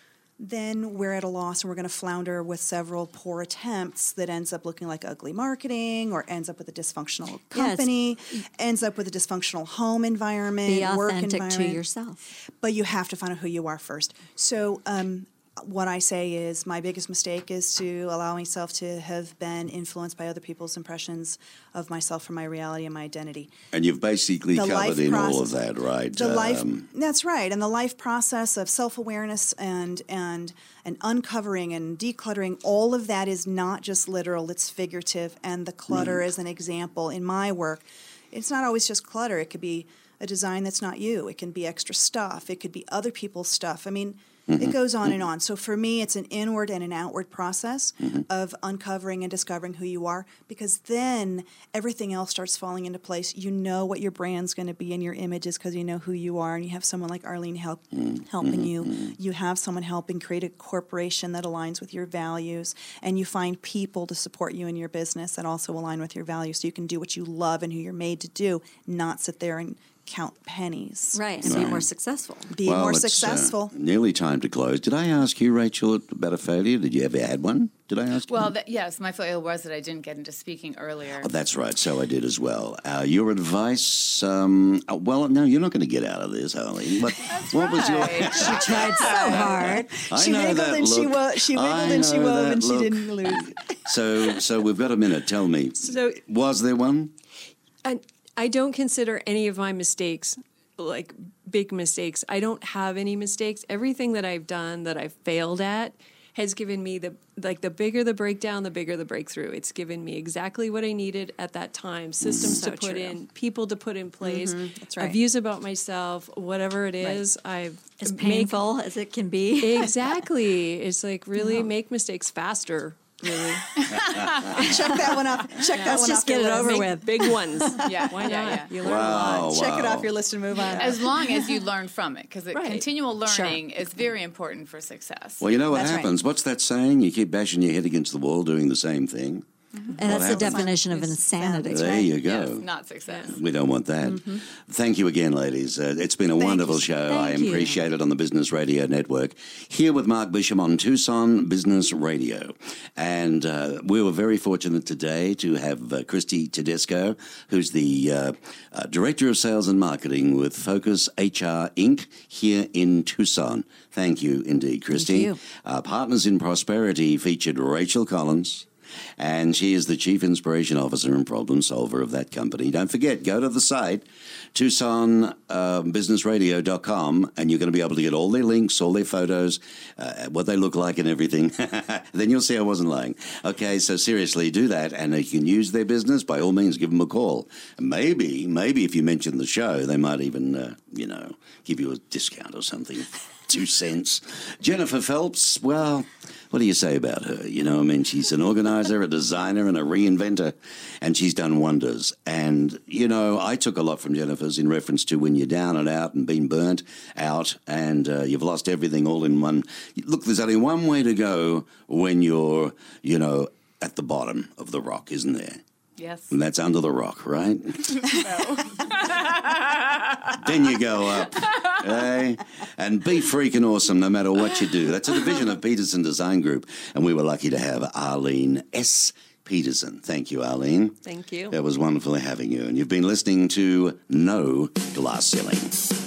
S2: then we're at a loss and we're going to flounder with several poor attempts that ends up looking like ugly marketing or ends up with a dysfunctional company, yes. ends up with a dysfunctional home environment,
S4: Be
S2: work
S4: authentic
S2: environment.
S4: to yourself.
S2: But you have to find out who you are first. So um, what I say is my biggest mistake is to allow myself to have been influenced by other people's impressions of myself from my reality and my identity.
S1: And you've basically
S2: The
S1: covered in
S2: process,
S1: all of that, right?
S2: The
S1: um,
S2: life, that's right. And the life process of self-awareness and, and, and uncovering and decluttering, all of that is not just literal, it's figurative. And the clutter
S1: Right.
S2: is an example in my work. It's not always just clutter. It could be a design that's not you. It can be extra stuff. It could be other people's stuff. I mean, mm-hmm. it goes on mm-hmm. and on. So for me, it's an inward and an outward process mm-hmm. of uncovering and discovering who you are, because then everything else starts falling into place. You know what your brand's going to be and your images because you know who you are, and you have someone like Arlene help, mm-hmm. helping you. Mm-hmm. You have someone helping create a corporation that aligns with your values, and you find people to support you in your business that also align with your values so you can do what you love and who you're made to do, not sit there and count pennies.
S4: Right, and
S1: Right.
S4: be more successful.
S2: Be
S1: well,
S2: more
S1: it's,
S2: successful.
S1: Uh, nearly time to close. Did I ask you, Rachel, about a failure? Did you ever had one? Did I ask you?
S5: Well, that, yes, my failure was that I didn't get into speaking earlier.
S1: Oh, that's right. So I did as well. Uh, your advice? Um, oh, well, no, you're not going to get out of this, Arlene. But
S5: That's
S1: what was your?
S5: right.
S4: She tried so hard.
S1: I
S2: She
S1: know
S2: wiggled
S1: that
S2: and she
S1: look.
S2: wo- she wiggled
S1: I
S2: and she
S1: know
S2: wove
S1: that
S2: and she
S1: look.
S2: didn't lose.
S1: So, so we've got a minute. Tell me.
S3: So-
S1: was there one?
S3: And I don't consider any of my mistakes like big mistakes. I don't have any mistakes. Everything that I've done that I've failed at has given me the, like the bigger the breakdown, the bigger the breakthrough. It's given me exactly what I needed at that time, systems
S2: So
S3: to put
S2: true.
S3: in, people to put in place,
S2: Mhm, that's right.
S3: views about myself, whatever it is, I've
S4: As
S3: make-
S4: painful as it can be.
S3: Exactly. It's like really make mistakes faster. Really,
S2: Check that one off. Check that
S4: Let's
S2: one
S4: just
S2: off
S4: get
S2: your
S4: it
S2: list.
S4: over
S3: Make
S4: with.
S3: big ones.
S5: Yeah,
S3: Why
S5: yeah,
S3: not?
S5: yeah.
S3: You learn a
S1: Wow.
S3: lot.
S2: Check it
S1: wow.
S2: off your list and move on.
S5: As long as you learn from it, because
S3: Right.
S5: continual
S4: Sure.
S5: learning is very important for success.
S1: Well, you know what
S2: That's right.
S1: happens. What's that saying? You keep bashing your head against the wall, doing the same thing.
S4: And that's the
S1: happens?
S4: definition of insanity.
S2: That's
S1: There
S2: right.
S1: you go.
S5: Yes, not success.
S1: We don't want that.
S4: Mm-hmm.
S1: Thank you again, ladies. Uh, it's been a
S2: Thank
S1: wonderful
S2: you.
S1: show.
S4: Thank
S1: I
S4: you.
S1: appreciate it on the Business Radio Network. Here with Mark Bisham on Tucson Business Radio. And uh, we were very fortunate today to have uh, Christy Tedesco, who's the uh, uh, Director of Sales and Marketing with Focus H R Incorporated here in Tucson. Thank you indeed, Christy.
S4: you.
S1: Our Partners in Prosperity featured Rachel Collins. And she is the Chief Inspiration Officer and Problem Solver of that company. Don't forget, go to the site, Tucson Business Radio dot com, and you're going to be able to get all their links, all their photos, uh, what they look like and everything. Then you'll see I wasn't lying. Okay, so seriously, do that, and if you can use their business, by all means, give them a call. Maybe, maybe if you mention the show, they might even, uh, you know, give you a discount or something. Two cents. Jennifer Phelps, well, what do you say about her? You know, I mean, she's an organizer, a designer, and a reinventor, and she's done wonders. And, you know, I took a lot from Jennifer's in reference to when you're down and out and been burnt out and uh, you've lost everything all in one. Look, there's only one way to go when you're, you know, at the bottom of the rock, isn't there?
S5: Yes.
S1: And that's under the rock, right? Then you go up, eh? And be freaking awesome no matter what you do. That's a division of Peterson Design Group, and we were lucky to have Arlene S. Peterson. Thank you, Arlene.
S3: Thank you.
S1: It was wonderful having you, and you've been listening to No Glass Ceiling.